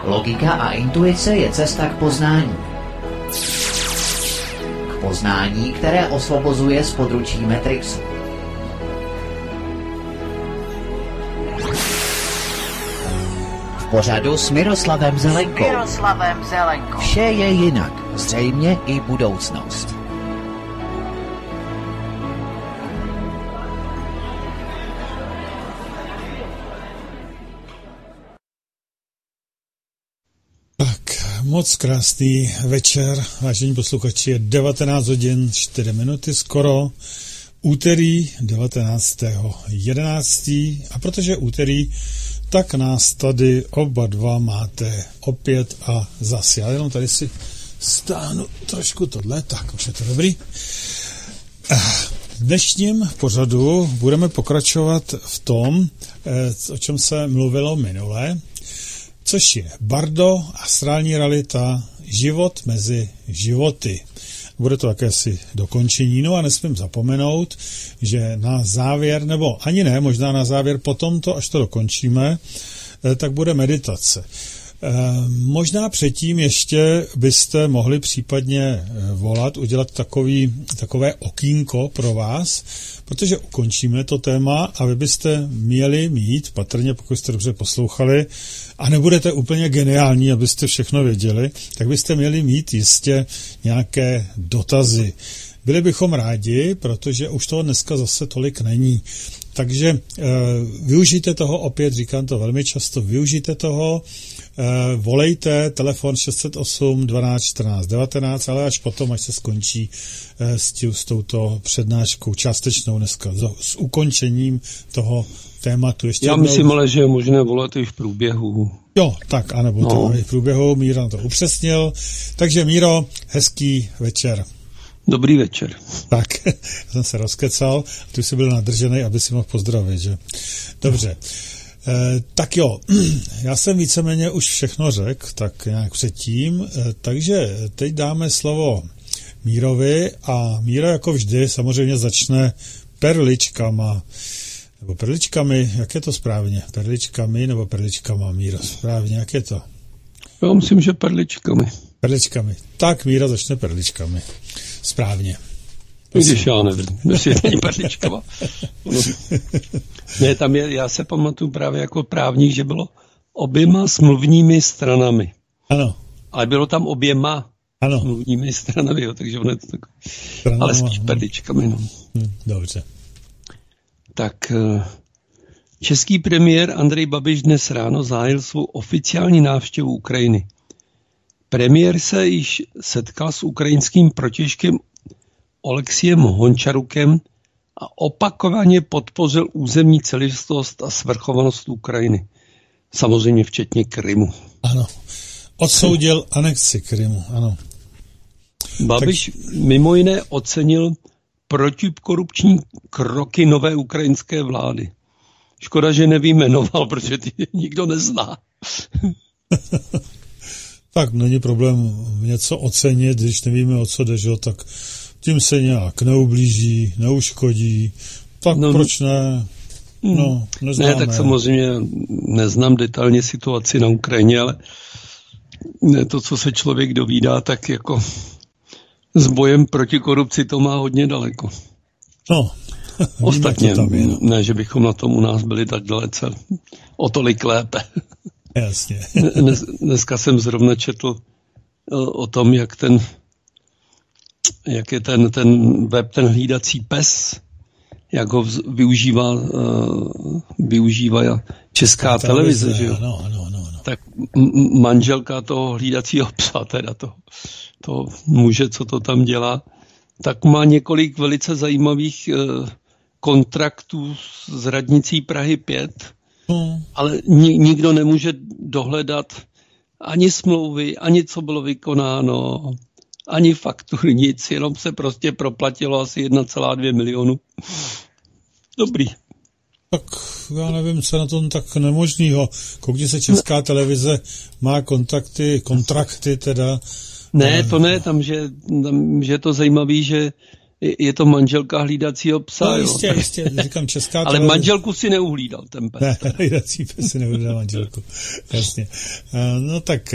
Logika a intuice je cesta k poznání. K poznání, které osvobozuje z područí Matrixu. V pořadu s Miroslavem Zelenkou. Vše je jinak, zřejmě i budoucnost. Moc krásný večer, vážení posluchači, je 19 hodin 4 minuty skoro, úterý 19.11. A protože úterý, tak nás tady oba dva máte opět a zas. Já jenom tady si stáhnu trošku tohle, tak už je to dobrý. V dnešním pořadu budeme pokračovat v tom, o čem se mluvilo minule, což je Bardo, astrální realita, život mezi životy. Bude to jakési dokončení, no a nesmím zapomenout, že na závěr, nebo ani ne, možná na závěr, potom to, až to dokončíme, tak bude meditace. Možná předtím ještě byste mohli případně volat, udělat takové okýnko pro vás, protože ukončíme to téma a vy byste měli mít, patrně pokud jste dobře poslouchali, a nebudete úplně geniální, abyste všechno věděli, tak byste měli mít jistě nějaké dotazy. Byli bychom rádi, protože už toho dneska zase tolik není. Takže využijte toho, opět říkám to velmi často, využijte toho, volejte, telefon 608 12 14 19, ale až potom, až se skončí s touto přednáškou částečnou dneska, s ukončením toho tématu. Ještě já myslím, ale že je možné volat i v průběhu. Jo, tak, anebo to i v průběhu, Míra to upřesnil. Takže Míro, hezký večer. Dobrý večer. Tak, jsem se rozkecal, ty jsi byl nadržený, aby si mohl pozdravit, že? Dobře. Tak jo, já jsem víceméně už všechno řekl, tak nějak předtím, takže teď dáme slovo Mírovi a Míra jako vždy samozřejmě začne perličkama, nebo perličkami, jak je to správně? Perličkami nebo perličkama, Míra, správně, jak je to? Já myslím, že perličkami. Perličkami. Tak Míra začne perličkami. Správně. Když já nevím, jestli není perličkama. Ne, tam je, já se pamatuju právě jako právník, že bylo oběma smluvními stranami. Ano. Ale bylo tam oběma smluvními stranami, jo, takže ono je to tak. Ale spíš perličkami, no. Dobře. Tak český premiér Andrej Babiš dnes ráno zahájil svou oficiální návštěvu Ukrajiny. Premiér se již setkal s ukrajinským protějškem Oleksiem Hončarukem a opakovaně podpořil územní celistvost a svrchovanost Ukrajiny. Samozřejmě včetně Krymu. Ano. Odsoudil anexi Krymu, ano. Babiš mimo jiné ocenil protikorupční kroky nové ukrajinské vlády. Škoda, že nevyjmenoval, protože ty nikdo nezná. Tak není problém něco ocenit, když nevíme, o co jde, že? Tak tím se nějak neublíží, neuškodí. Tak proč ne? No, neznáme. Ne, tak samozřejmě neznám detailně situaci na Ukrajině, ale to, co se člověk dovídá, tak jako s bojem proti korupci to má hodně daleko. No, ostatně, ne, že bychom na tom u nás byli tak dalece, o tolik lépe. Jasně. Dneska jsem zrovna četl o tom, jak je ten web, ten hlídací pes, jak ho využívá česká televize, že jo? No. Tak manželka toho hlídacího psa, teda toho muže, co to tam dělá, tak má několik velice zajímavých kontraktů s radnicí Prahy 5, ale nikdo nemůže dohledat ani smlouvy, ani co bylo vykonáno, ani faktury, nic, jenom se prostě proplatilo asi 1,2 milionu. Dobrý. Tak já nevím, co na tom tak nemožnýho. Koukni se Česká televize má kontrakty teda. Ne, to ne, tam, že je to zajímavý, že Je to manželka hlídacího psa, no, jo. Jistě, říkám česká. Ale manželku si neuhlídal ten pes. Ne, hlídací pes si neuhlídal manželku, jasně. No tak,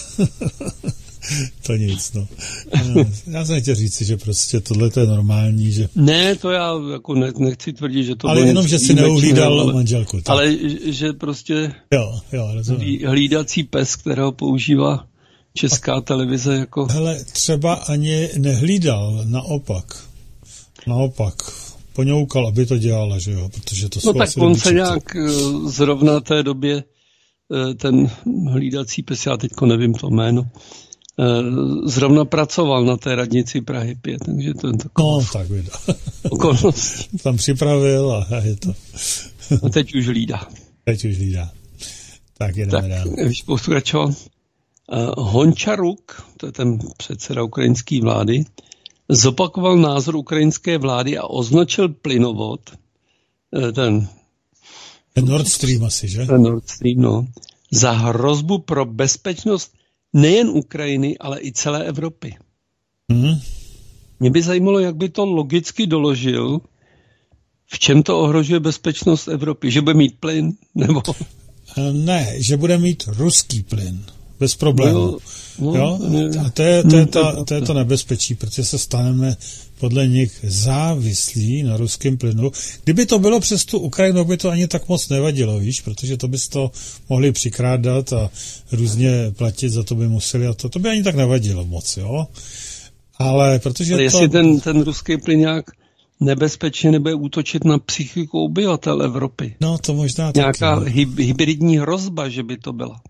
to nic, no. Já jsem nechtěl říct, že prostě tohle je normální, že... Ne, to já jako nechci tvrdit, že to ale jenom, že si neuhlídal manželku. Tak. Ale že prostě hlídací pes, kterého používá česká televize jako... Hele, třeba ani nehlídal, naopak. Poňoukal, aby to dělala, že jo, protože to jsou... No tak on se nějak zrovna té době, ten hlídací pes, já teďko nevím to jméno, zrovna pracoval na té radnici Prahy 5, takže to je taková... No, tak vidá. Okolnost. Tam připravil a je to... A teď už hlídá. Tak jdeme dál. Víš, pokračoval. Hončaruk, to je ten předseda ukrajinské vlády, zopakoval názor ukrajinské vlády a označil plynovod, ten Nord Stream asi, že? Ten Nord Stream, no, za hrozbu pro bezpečnost nejen Ukrajiny, ale i celé Evropy. Mě by zajímalo, jak by to logicky doložil, v čem to ohrožuje bezpečnost Evropy. Že bude mít plyn, nebo... Ne, že bude mít ruský plyn. Bez problémů. Jo? A to je to nebezpečí, protože se staneme podle nich závislí na ruském plynu. Kdyby to bylo přes tu Ukrajinu, by to ani tak moc nevadilo, víš, protože to bys to mohli přikrádat a různě platit, za to by museli a to by ani tak nevadilo moc, jo. Ale protože ale jestli ten ruský plyn nějak nebezpečně nebude útočit na psychiku obyvatel Evropy. No, to možná nějaká hybridní hrozba, že by to byla.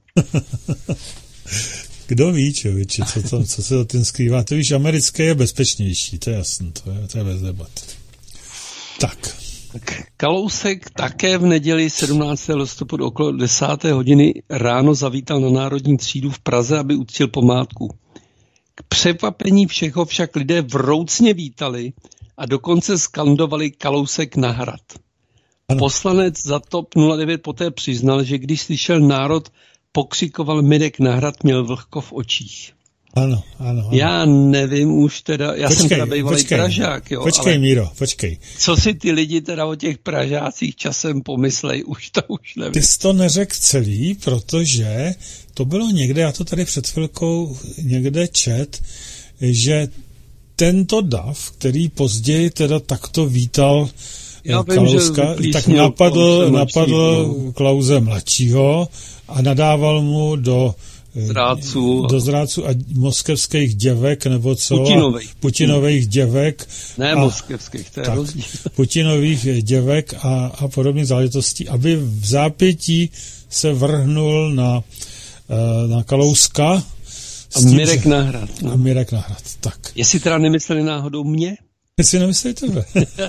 Kdo ví, člověče, co se za tím skrývá. To víš, americké je bezpečnější, to je jasné, to je bez debat. Tak. Kalousek také v neděli 17. listopadu okolo 10. hodiny ráno zavítal na Národní třídu v Praze, aby uctil památku. K překvapení všech ho však lidé vroucně vítali a dokonce skandovali Kalousek na hrad. Ano. Poslanec za TOP 09 poté přiznal, že když slyšel národ pokřikoval Mirek na hrad, měl vlhko v očích. Ano. Já nevím už teda, jsem teda bývalý Pražák, jo. Počkej, Míro. Co si ty lidi teda o těch Pražácích časem pomyslej, už nevím. Ty jsi to neřekl celý, protože to bylo někde, já to tady před chvilkou někde čet, že tento dav, který později teda takto vítal Kalouska, tak napadl Klause mladšího a nadával mu do zrádců a moskevských děvek, nebo co? Putinových děvek. Ne moskevských, to je rozdíl. Putinových děvek a podobných záležitostí, aby v zápětí se vrhnul na Kalouska. A Mirek na hrad. A Mirek na hrad, tak. Jestli teda nemysleli náhodou mě? Jestli nemysleli tebe.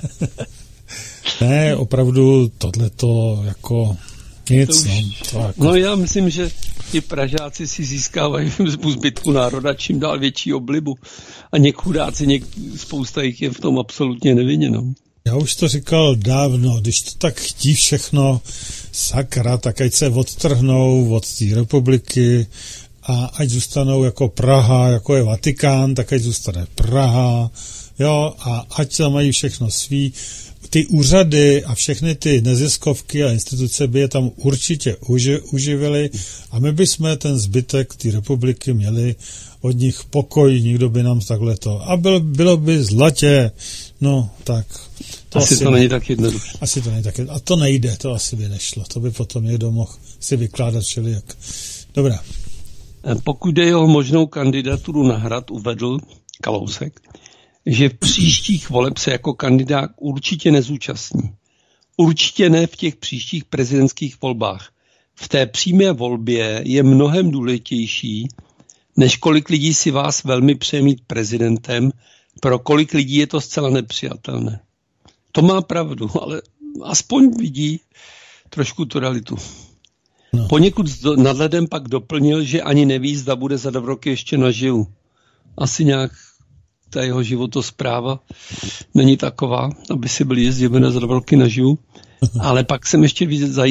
Ne, opravdu tohleto jako nic. No já myslím, že ti Pražáci si získávají z zbytku národa čím dál větší oblibu a chudáci, spousta jich je v tom absolutně nevinněno. Já už to říkal dávno, když to tak chtí všechno, sakra, tak ať se odtrhnou od té republiky a ať zůstanou jako Praha, jako je Vatikán, tak ať zůstane Praha, jo, a ať tam mají všechno svý. Ty úřady a všechny ty neziskovky a instituce by je tam určitě uživily a my bychom ten zbytek té republiky měli od nich pokoj, nikdo by nám takhle to. A bylo by zlatě, no tak. Asi to není tak jednoduché. Asi to není tak jednoduché. A to nejde, to asi by nešlo. To by potom někdo mohl si vykládat všelijak. Dobrá. Pokud jde o možnou kandidaturu na hrad, uvedl Kalousek, že v příštích voleb se jako kandidát určitě nezúčastní. Určitě ne v těch příštích prezidentských volbách. V té přímé volbě je mnohem důležitější, než kolik lidí si vás velmi přeje mít prezidentem, pro kolik lidí je to zcela nepřijatelné. To má pravdu, ale aspoň vidí trošku tu realitu. No. Poněkud s nadhledem pak doplnil, že ani neví, zda bude za 2 roky ještě naživu. Asi nějak ta jeho životospráva není taková, aby si byl jezdil za 2 roky naživu. Ale pak jsem ještě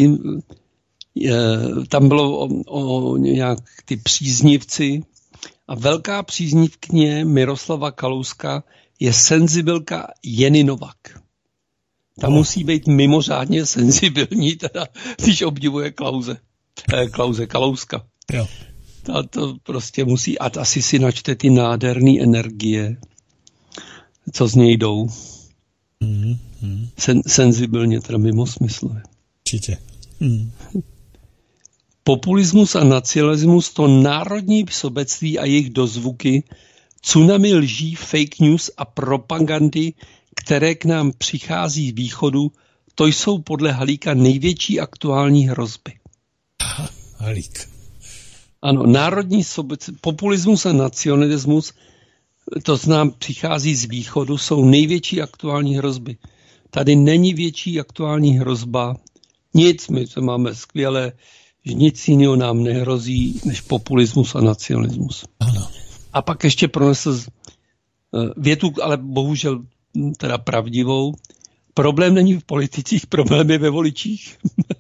tam bylo o nějak ty příznivci a velká příznivkyně Miroslava Kalouska je senzibilka Jeny Novak. Ta musí být mimořádně senzibilní, teda, když obdivuje Kalouska. Jo. Ta to prostě musí, a asi si načte ty nádherné energie, co z něj jdou. Senzibilně, teda mimo smysl. Určitě. Populismus a nacionalismus, to národní sobectví a jejich dozvuky, tsunami lží, fake news a propagandy, které k nám přichází z východu, to jsou podle Halíka největší aktuální hrozby. Aha, Halík. Ano, národní sobectví, populismus a nacionalismus, to z nám přichází z východu, jsou největší aktuální hrozby. Tady není větší aktuální hrozba, nic, my to máme skvěle, že nic jiného nám nehrozí, než populismus a nacionalismus. Ano. A pak ještě pronesl větu, ale bohužel teda pravdivou. Problém není v politicích, problém je ve voličích.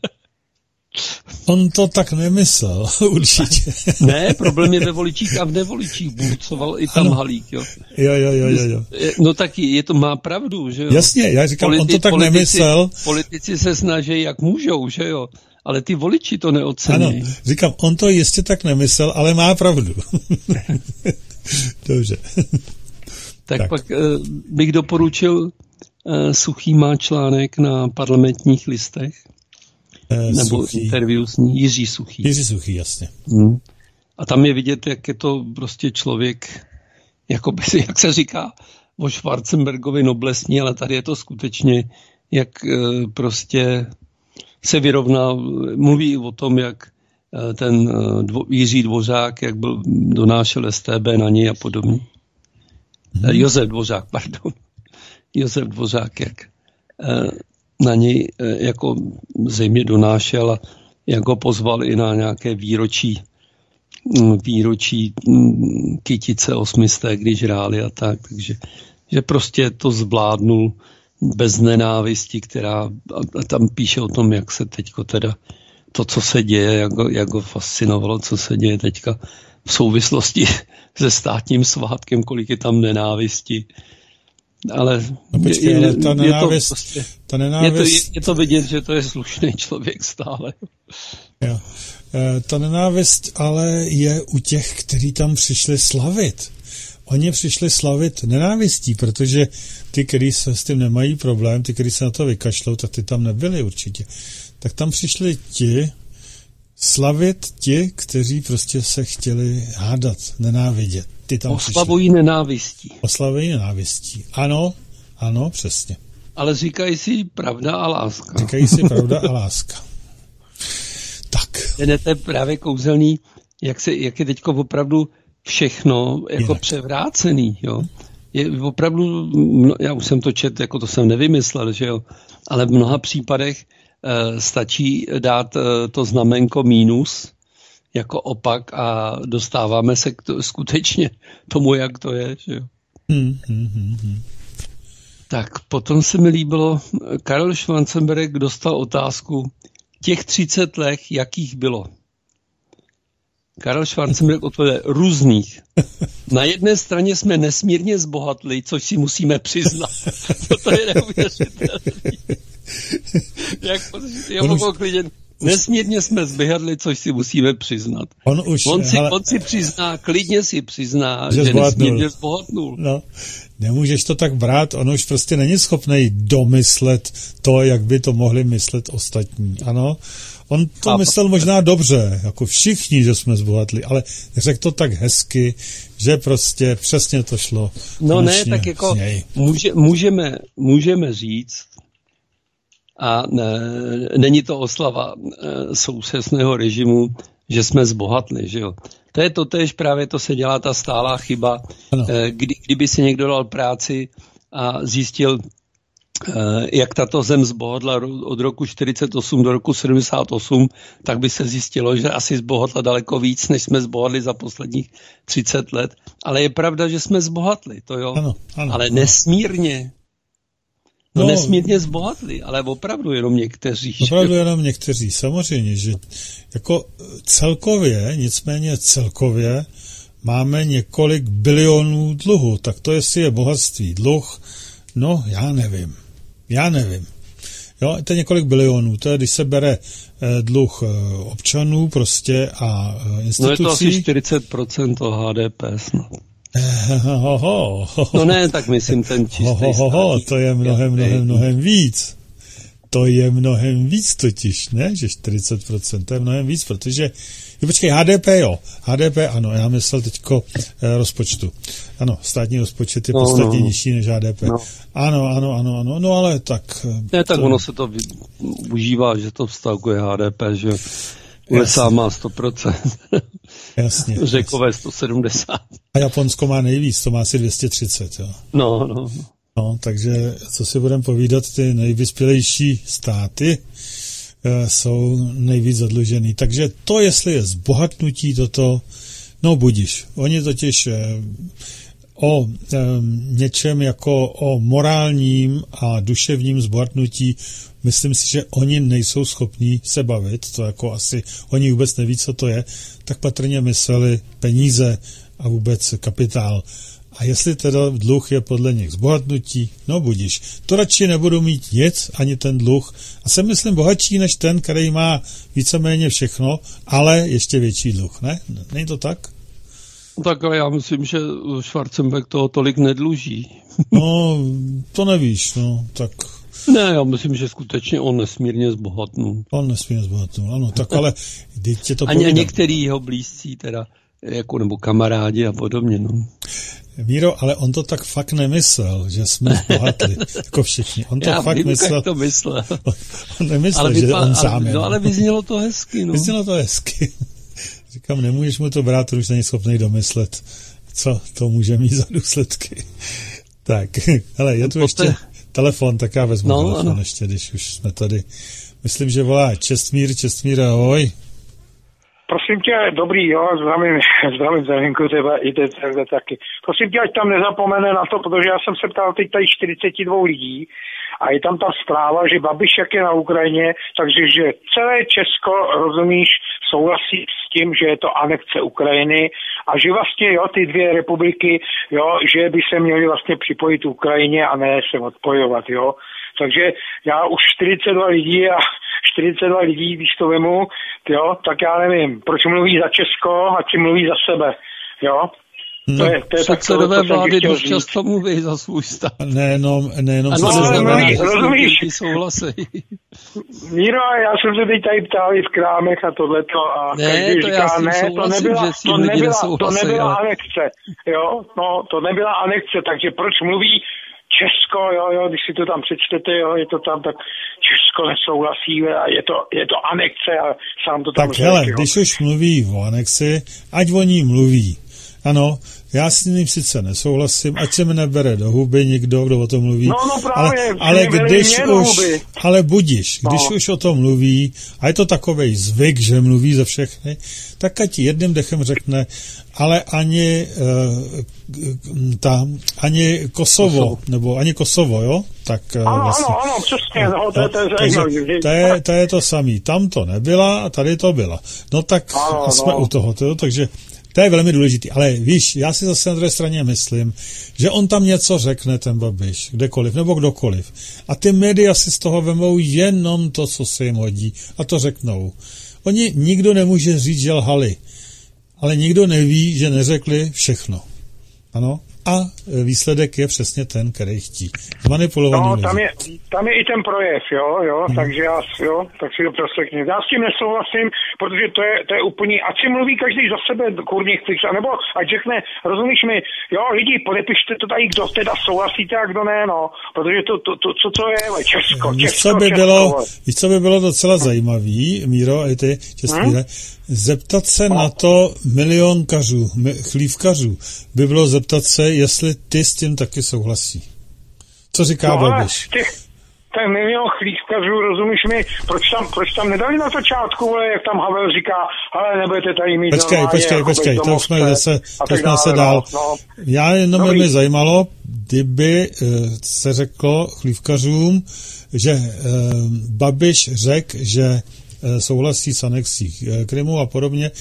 On to tak nemyslel, určitě. Ne, problém je ve voličích a v nevoličích. Burcoval i tam Halík, jo. Jo. No taky, má pravdu, že jo. Jasně, já říkám, on to tak nemyslel. Politici se snaží, jak můžou, že jo. Ale ty voliči to neocení. Ano, říkám, on to jistě tak nemyslel, ale má pravdu. Dobře. Tak pak bych doporučil, Suchý má článek na Parlamentních listech, nebo interview s ní, Jiří Suchý. Jiří Suchý, jasně. A tam je vidět, jak je to prostě člověk, jakoby, jak se říká o Schwarzenbergovi noblesní, ale tady je to skutečně, jak prostě se vyrovná, mluví o tom, jak ten Jiří Dvořák, jak donášel STB na něj a podobně. Josef Dvořák, jak na něj jako zřejmě donášel a jak ho pozval i na nějaké výročí Kytice 800, když hráli a tak, takže že prostě to zvládnul bez nenávisti, která a tam píše o tom, jak se teďko teda to, co se děje, jak ho fascinovalo, co se děje teďka v souvislosti se státním svátkem, kolik je tam nenávisti. Ale, ale ta nenávist... Je to vidět, že to je slušný člověk stále. Jo. Ta nenávist ale je u těch, kteří tam přišli slavit. Oni přišli slavit nenávistí, protože ty, kteří se s tím nemají problém, ty, kteří se na to vykašlou, tak ty tam nebyli určitě. Tak tam přišli slavit ti, kteří prostě se chtěli hádat, nenávidět. Ty tam oslavují nenávistí. Oslavují nenávistí. Ano, přesně. Ale říkají si pravda a láska. Tak. To je právě kouzelný, jak je teďko opravdu všechno jako převrácený, jo. Je opravdu, já už jsem to četl, jako to jsem nevymyslel, že jo, ale v mnoha případech stačí dát to znamenko mínus jako opak a dostáváme se skutečně tomu, jak to je, že jo. Tak potom se mi líbilo, Karel Schwarzenberg dostal otázku, těch 30 let, jakých bylo? Karel Schwarzenberg odpověděl, různých. Na jedné straně jsme nesmírně zbohatli, což si musíme přiznat. To je neuvěřitelné. Nesmírně jsme zbohatli, což si musíme přiznat. On si přizná, klidně si přizná, že nesmírně zbohatnul. No, nemůžeš to tak brát, on už prostě není schopný domyslet to, jak by to mohli myslet ostatní. Ano, on to myslel možná dobře, jako všichni, že jsme zbohatli, ale řekl to tak hezky, že prostě přesně to šlo. No ne, tak jako můžeme říct, a není to oslava současného režimu, že jsme zbohatli, že jo. To je totéž, právě to se dělá ta stálá chyba, kdyby si někdo dal práci a zjistil, jak tato zem zbohatla od roku 48 do roku 78, tak by se zjistilo, že asi zbohatla daleko víc, než jsme zbohatli za posledních 30 let. Ale je pravda, že jsme zbohatli, to jo. Ano, ale nesmírně. No nesmírně zbohatli, ale opravdu jenom někteří. Opravdu jenom někteří, samozřejmě, že jako celkově, nicméně celkově máme několik bilionů dluhu. Tak to, jestli je bohatství dluh, no já nevím. Jo, to je několik bilionů, to je, když se bere dluh občanů prostě a institucí. No je to asi 40% toho HDP snad. No ne, tak myslím ten čistý státní. To je mnohem víc. To je mnohem víc totiž, ne? Že 40%, to je mnohem víc, protože... Počkej, HDP, jo. HDP, ano, já myslel teďko rozpočtu. Ano, státní rozpočet je podstatně nižší než HDP. No. Ano, no ale tak... Ne, tak ono se to užívá, že to vztahuje HDP, že USA má 100%. Jasně. Řekové 170. A Japonsko má nejvíc, to má asi 230, jo. No, takže co si budeme povídat, ty nejvyspělejší státy jsou nejvíc zadlužený. Takže to, jestli je zbohatnutí toto, no budiš. Oni totiž o něčem jako o morálním a duševním zbohatnutí, myslím si, že oni nejsou schopní se bavit, to jako asi oni vůbec neví, co to je, tak patrně mysleli peníze a vůbec kapitál. A jestli teda dluh je podle nich zbohatnutí, no budiš. To radši nebudu mít nic, ani ten dluh. A jsem, myslím, bohatší než ten, který má víceméně všechno, ale ještě větší dluh, ne? Není to tak? Tak ale já myslím, že Schwarzenberg toho tolik nedluží. No, to nevíš, no, tak... Ne, já myslím, že skutečně on nesmírně zbohatnul. Ano, tak ale... Tě to a některý jeho blízcí teda, jako nebo kamarádi a podobně, no. Míro, ale on to tak fakt nemyslel, že jsme zbohatli, jako všichni. On to fakt myslel. Jak to myslel. On nemyslel, že on sám je. No ale vyznělo to hezky, no. Vyznělo to hezky. Říkám, nemůžeš mu to brát, už není schopný domyslet, co to může mít za důsledky. Tak, hele, je tu ještě telefon, tak já vezmu telefon ještě, když už jsme tady. Myslím, že volá Čestmír, ahoj. Prosím tě, dobrý, jo, zdravím Zdenku, tebe i tebe taky. Prosím tě, ať tam nezapomene na to, protože já jsem se ptal teď tady 42 lidí a je tam ta zpráva, že Babiš, jak je na Ukrajině, takže že celé Česko, rozumíš, souhlasí s tím, že je to anekce Ukrajiny a že vlastně, jo, ty dvě republiky, jo, že by se měly vlastně připojit Ukrajině a ne se odpojovat, jo. Takže já už 42 lidí, když to vemu, jo, tak já nevím, proč mluví za Česko a či mluví za sebe, jo. To je předsedové vlády dost často mluví za svůj stát. Nejenom předsedové vlády. Rozumíš? Míro, já jsem se teď tady ptal i v krámech a tohleto a každý říká, to nebyla anekce, jo, no, to nebyla anekce, takže proč mluví Česko, jo, když si to tam přečtete, jo, je to tam, tak Česko nesouhlasí a je to anekce a sám to tam tak řekl. Tak hele, když už mluví o anexi, ať o ní mluví. Ano, já s ním sice nesouhlasím, ať se mi nebere do huby někdo, kdo o tom mluví. No právě, ale budiš, když už o tom mluví, a je to takovej zvyk, že mluví za všechny, tak ať jedným dechem řekne, ale ani Kosovo, nebo ani Kosovo, jo? Tak vlastně. Ano, přesně, to je to samý. Tam to nebyla a tady to byla. No tak jsme u toho, takže to je velmi důležitý, ale víš, já si zase na druhé straně myslím, že on tam něco řekne, ten Babiš, kdekoliv, nebo kdokoliv. A ty média si z toho vemou jenom to, co se jim hodí, a to řeknou. Nikdo nemůže říct, že lhali, ale nikdo neví, že neřekli všechno. Ano? A výsledek je přesně ten, který chtí. Zmanipulovaný lidi. Tam je i ten projev, jo, takže tak si to proslechněte. Já s tím nesouhlasím, protože to je úplně, ať si mluví každý za sebe, kurně chceš, nebo ať řekne, rozumíš mi, jo, lidi, podepište to tady, kdo teda souhlasíte a kdo ne, no, protože co je, Česko. Víš, co by bylo docela zajímavý, Míro, i ty, Čestmíre, zeptat se na to milionkařů, chlívkařů, by bylo zeptat se, jestli ty s tím taky souhlasí. Co říká Babiš? Ten milion chlívkařů, rozumíš mi, proč tam nedali na začátku, jak tam Havel říká, ale nebudete tady mít Počkej, to jsme zase dál. No. Já jenom mě zajímalo, kdyby se řeklo chlívkařům, že Babiš řekl, že souhlasí s anexí Krymu a podobně,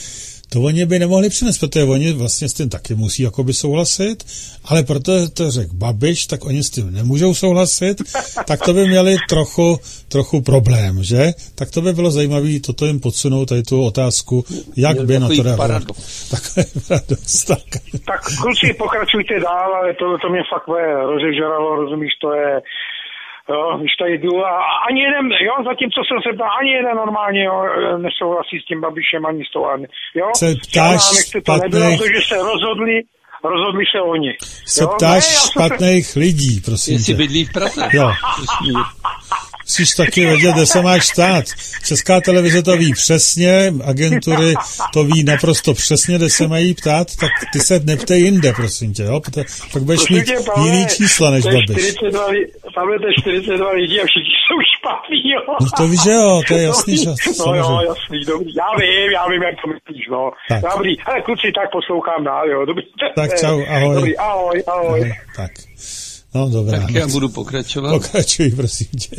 to oni by nemohli přinést, protože oni vlastně s tím taky musí jakoby souhlasit, ale protože to řekl Babiš, tak oni s tím nemůžou souhlasit, tak to by měli trochu problém, že? Tak to by bylo zajímavé toto jim podsunout, tady tu otázku, jak by na to reagovali. Takový paradox, tak. Tak kluci, pokračujte dál, ale to mě fakt rozežralo, rozumíš, to je... Jo, když tady jdu a ani jeden, jo, zatímco jsem se ptal, ani jeden normálně, jo, nesouhlasí s tím Babišem, ani s tou, jo. Se ptáš špatných... Protože se rozhodli se oni. Se ptáš špatných lidí, prosím. Jestli bydlí v Praze. Jo. Musíš taky vědět, kde se máš stát. Česká televize to ví přesně, agentury to ví naprosto přesně, kde se mají ptát, tak ty se neptej jinde, prosím tě, jo? Pak budeš mít jiný čísla než Babiš. Tam je to 42 lidí a všichni jsou špatný, jo? No to víš, že jo, to je jasný, že... No jo, jasný, dobrý. Já vím, jak to myslíš, no. Tak. Dobrý, hele kluci, tak poslouchám dál, jo, dobrý. Tak čau, ahoj. Dobrý, ahoj. Tak. No, dobrá. Tak já budu pokračovat. Pokračuj, prosím tě.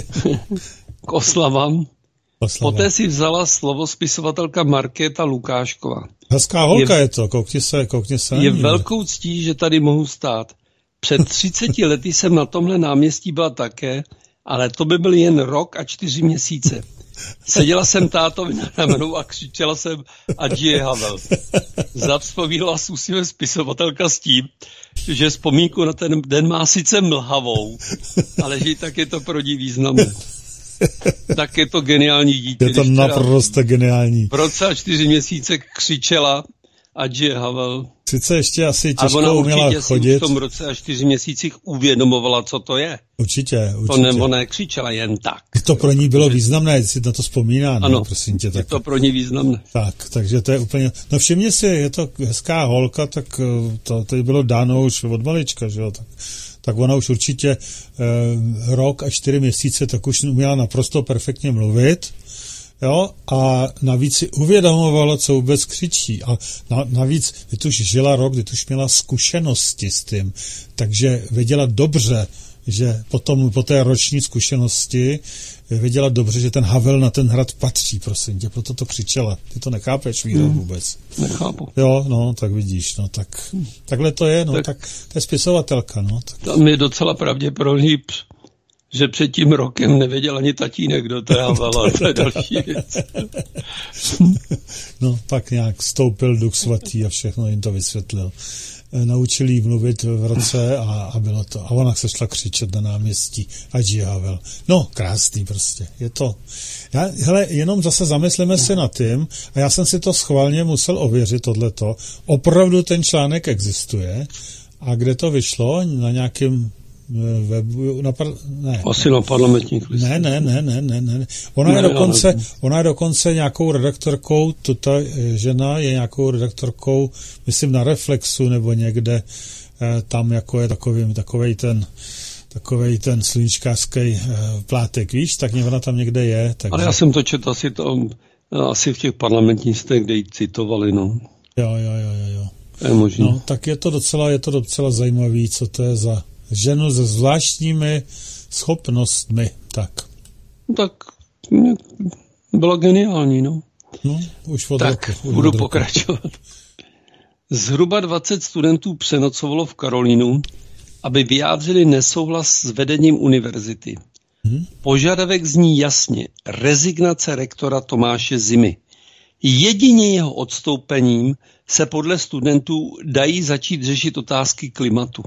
K oslavám. Poté si vzala slovo spisovatelka Markéta Lukášková. Hezká holka je to, koukni se. Je velkou ctí, že tady mohu stát. Před 30 lety jsem na tomhle náměstí byla také, ale to by byl jen rok a 4 měsíce. Seděla jsem tátovi na ramenu a křičela jsem, ať žije Havel. Zavzpomínala s úsměvem spisovatelka s tím, že vzpomínku na ten den má sice mlhavou, ale že tak je to pro ní významné. Tak je to geniální dítě. Je to naprosto geniální. V roce a 4 měsíce křičela, ať žije Havel. Sice ještě asi těžko uměla chodit. V tom roce a 4 měsících uvědomovala, co to je. Určitě. To nekřičela jen tak. To pro ní bylo významné, jestli na to vzpomíná. Ano, no, prosím tě, tak. Je to pro ní významné. Takže to je úplně... No všimně si, je to hezká holka, tak to bylo dáno už od malička, že jo, tak ona už určitě rok a 4 měsíce tak už uměla naprosto perfektně mluvit, jo, a navíc si uvědomovala, co vůbec křičí. A navíc, když už žila rok, když už měla zkušenosti s tím, takže věděla dobře, že po té roční zkušenosti věděla dobře, že ten Havel na ten hrad patří, prosím tě, proto to křičela. Ty to nechápeš, Víro, vůbec. Nechápu. Jo, no, tak vidíš, no, takhle to je, no, tak to je spisovatelka, no. Tak. Tam je docela pravděpodobný, že před tím rokem nevěděl ani tatínek, kdo to je Havel, ale to je další věc. No, pak nějak vstoupil Duch Svatý a všechno jim to vysvětlil. Naučili jí mluvit v roce a bylo to. A ona se šla křičet na náměstí, ať žije Havel. No, krásný prostě, je to. Hele, jenom zase zamyslíme se nad tím, a já jsem si to schválně musel ověřit, tohleto. Opravdu ten článek existuje. A kde to vyšlo? Na nějakém webu? Ne. Asi na parlamentních listech. Ne. Ona je dokonce nějakou redaktorkou, ta žena je nějakou redaktorkou, myslím na Reflexu nebo někde tam jako je takovej ten sluníčkářský plátek, víš, tak ona tam někde je. Takže... Ale já jsem to četl asi v těch parlamentních listech, kde ji citovali, no. Jo. Je možný. No, tak je to docela zajímavý, co to je za ženu se zvláštními schopnostmi, tak. Tak byla geniální, no. No, už od tak roku. Budu pokračovat. Zhruba 20 studentů přenocovalo v Karolínu, aby vyjádřili nesouhlas s vedením univerzity. Požadavek zní jasně: rezignace rektora Tomáše Zimy. Jedině jeho odstoupením se podle studentů dají začít řešit otázky klimatu.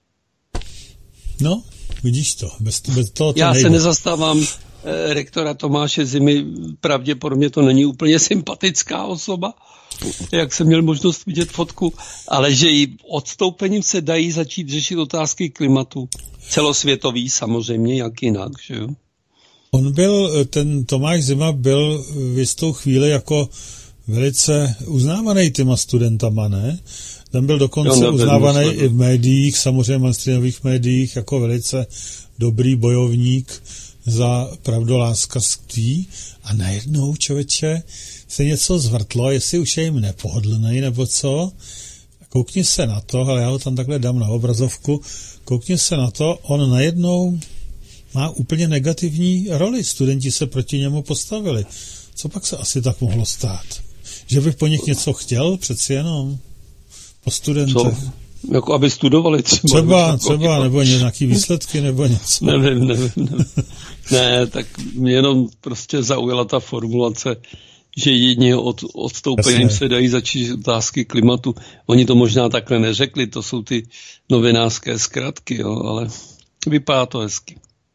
No, vidíš to. Bez toho to já nejde. Se nezastávám rektora Tomáše Zimy, pravděpodobně to není úplně sympatická osoba, jak jsem měl možnost vidět fotku, ale že i odstoupením se dají začít řešit otázky klimatu. Celosvětový samozřejmě, jak jinak, že jo? Ten Tomáš Zima byl v jistou chvíli jako velice uznávaný těma studentama, ne? Ten byl dokonce uznávaný i v médiích, samozřejmě mainstreamových médiích, jako velice dobrý bojovník za pravdoláskařství. A najednou, člověče, se něco zvrtlo, jestli už je jim nepohodlný, nebo co. Koukni se na to, ale já ho tam takhle dám na obrazovku, koukni se na to, on najednou má úplně negativní roli. Studenti se proti němu postavili. Co pak se asi tak mohlo stát? Že bych po nich něco chtěl, přeci jenom. Po studentech. Co? Jako aby studovali třeba. Třeba, nebo nějaký výsledky, nebo něco. Nevím. Ne, tak mě jenom prostě zaujala ta formulace, že jedině odstoupením se dají začít otázky klimatu. Oni to možná takhle neřekli, to jsou ty novinářské zkratky, jo, ale vypadá to hezky.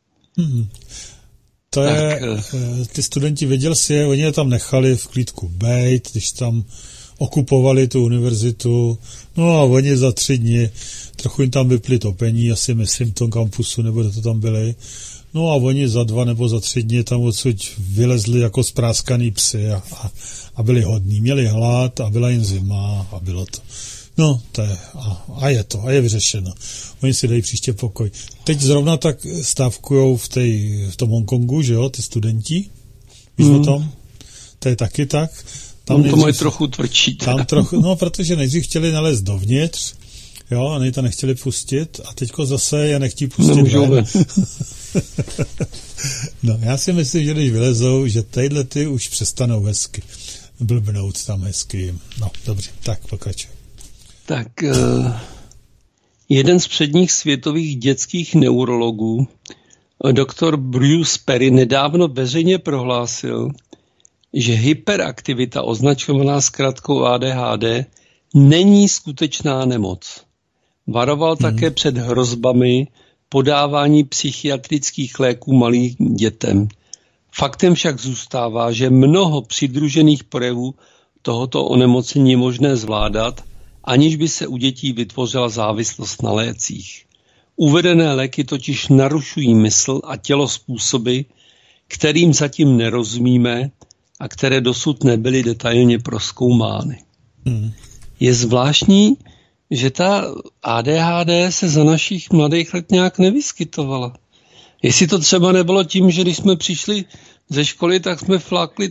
To je, ty studenti, věděl si je, oni je tam nechali v klídku bejt, když tam okupovali tu univerzitu, no a oni za 3 dny, trochu jim tam vypli topení, asi myslím v tom kampusu, nebo kde to tam byli, no a oni za 2 nebo za 3 dny tam odsud vylezli jako spráskaný psy a byli hodní, měli hlad a byla jim zima a bylo to. No, to je, a je vyřešeno. Oni si dají příště pokoj. Teď zrovna tak stávkujou v tom Hongkongu, že jo, ty studenti, víš o tom? To je taky tak. Tam to mají trochu tvrdší. Tam trochu, no, protože nejdřív chtěli nalézt dovnitř, jo, a to nechtěli pustit a teďko zase je nechtí pustit ven. No, já si myslím, že když vylezou, že tadyhle ty už přestanou hezky blbnout tam hezky. No, dobře, tak pokračuj. Tak jeden z předních světových dětských neurologů, doktor Bruce Perry, nedávno veřejně prohlásil, že hyperaktivita označovaná zkratkou ADHD není skutečná nemoc. Varoval také před hrozbami podávání psychiatrických léků malým dětem. Faktem však zůstává, že mnoho přidružených projevů tohoto onemocnění je možné zvládat, aniž by se u dětí vytvořila závislost na lécích. Uvedené léky totiž narušují mysl a tělo způsoby, kterým zatím nerozumíme a které dosud nebyly detailně prozkoumány. Je zvláštní, že ta ADHD se za našich mladých let nějak nevyskytovala. Jestli to třeba nebylo tím, že když jsme přišli ze školy, tak jsme flákli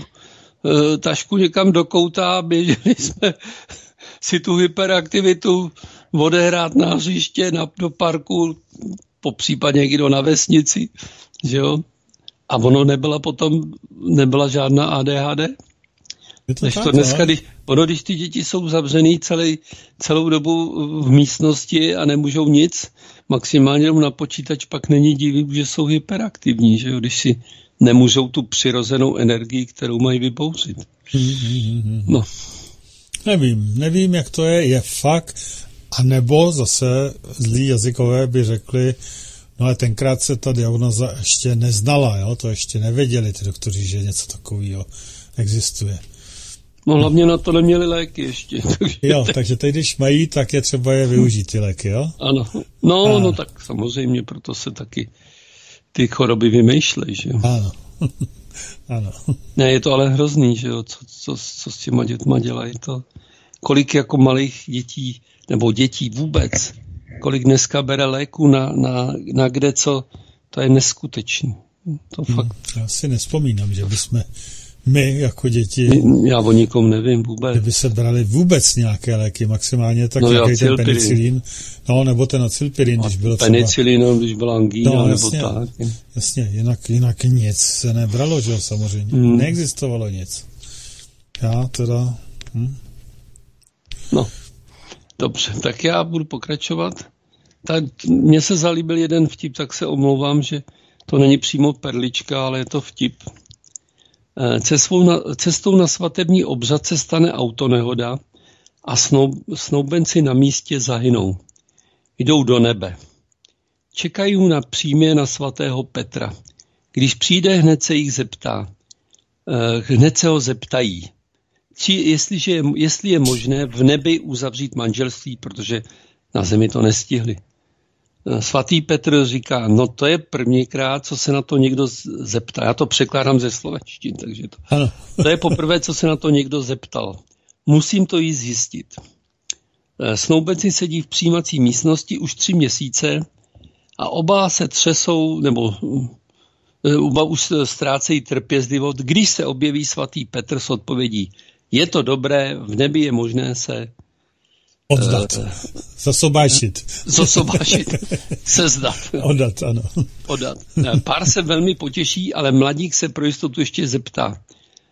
tašku někam do kouta a běželi jsme si tu hyperaktivitu odehrát na hřiště, do parku, popřípadně někdo na vesnici, že jo? A ono nebyla žádná ADHD? Než to dneska, když ty děti jsou zavřený celou dobu v místnosti a nemůžou nic, maximálně jenom na počítač, pak není divu, že jsou hyperaktivní, že jo? Když si nemůžou tu přirozenou energii, kterou mají vybouřit. No. Nevím, jak to je fakt, anebo zase zlí jazykové by řekli, no ale tenkrát se ta diagnoza ještě neznala, jo? To ještě nevěděli ty doktoři, že něco takového existuje. No hlavně na to neměli léky ještě. Takže teď, když mají, tak je třeba je využít ty léky, jo? Ano. No tak samozřejmě, proto se taky ty choroby vymýšlejí, že jo? Ano. Ne, je to ale hrozný, že jo, co s těma dětma dělají to. Kolik jako malých dětí, nebo dětí vůbec, kolik dneska bere léku na kde co, to je neskutečný. To fakt. Já si nevzpomínám, že bychom my jako děti... Já o nikom nevím vůbec. Kdyby se brali vůbec nějaké léky, maximálně tak nějaký ten penicilín, nebo ten acylpirin, když byl třeba... Penicilin, když byla angína, nebo tak. Jasně, jinak nic se nebralo, že jo, samozřejmě. Neexistovalo nic. Já teda... No, dobře, tak já budu pokračovat. Mně se zalíbil jeden vtip, tak se omlouvám, že to není přímo perlička, ale je to vtip. Cestou na svatební obřad se stane autonehoda a snoubenci na místě zahynou. Jdou do nebe. Čekají na přímě na svatého Petra. Když přijde, hned se ho zeptají, jestli je možné v nebi uzavřít manželství, protože na zemi to nestihli. Svatý Petr říká, no to je prvníkrát, co se na to někdo zeptá. Já to překládám ze slovenštiny, takže to je poprvé, co se na to někdo zeptal. Musím to jít zjistit. Snoubenci sedí v přijímací místnosti už 3 měsíce a oba se třesou, nebo oba už ztrácejí trpělivost, když se objeví svatý Petr s odpovědí. Je to dobré, v nebi je možné se oddat. Zasobášit. Se zdat. Odat. Pár se velmi potěší, ale mladík se pro jistotu ještě zeptá.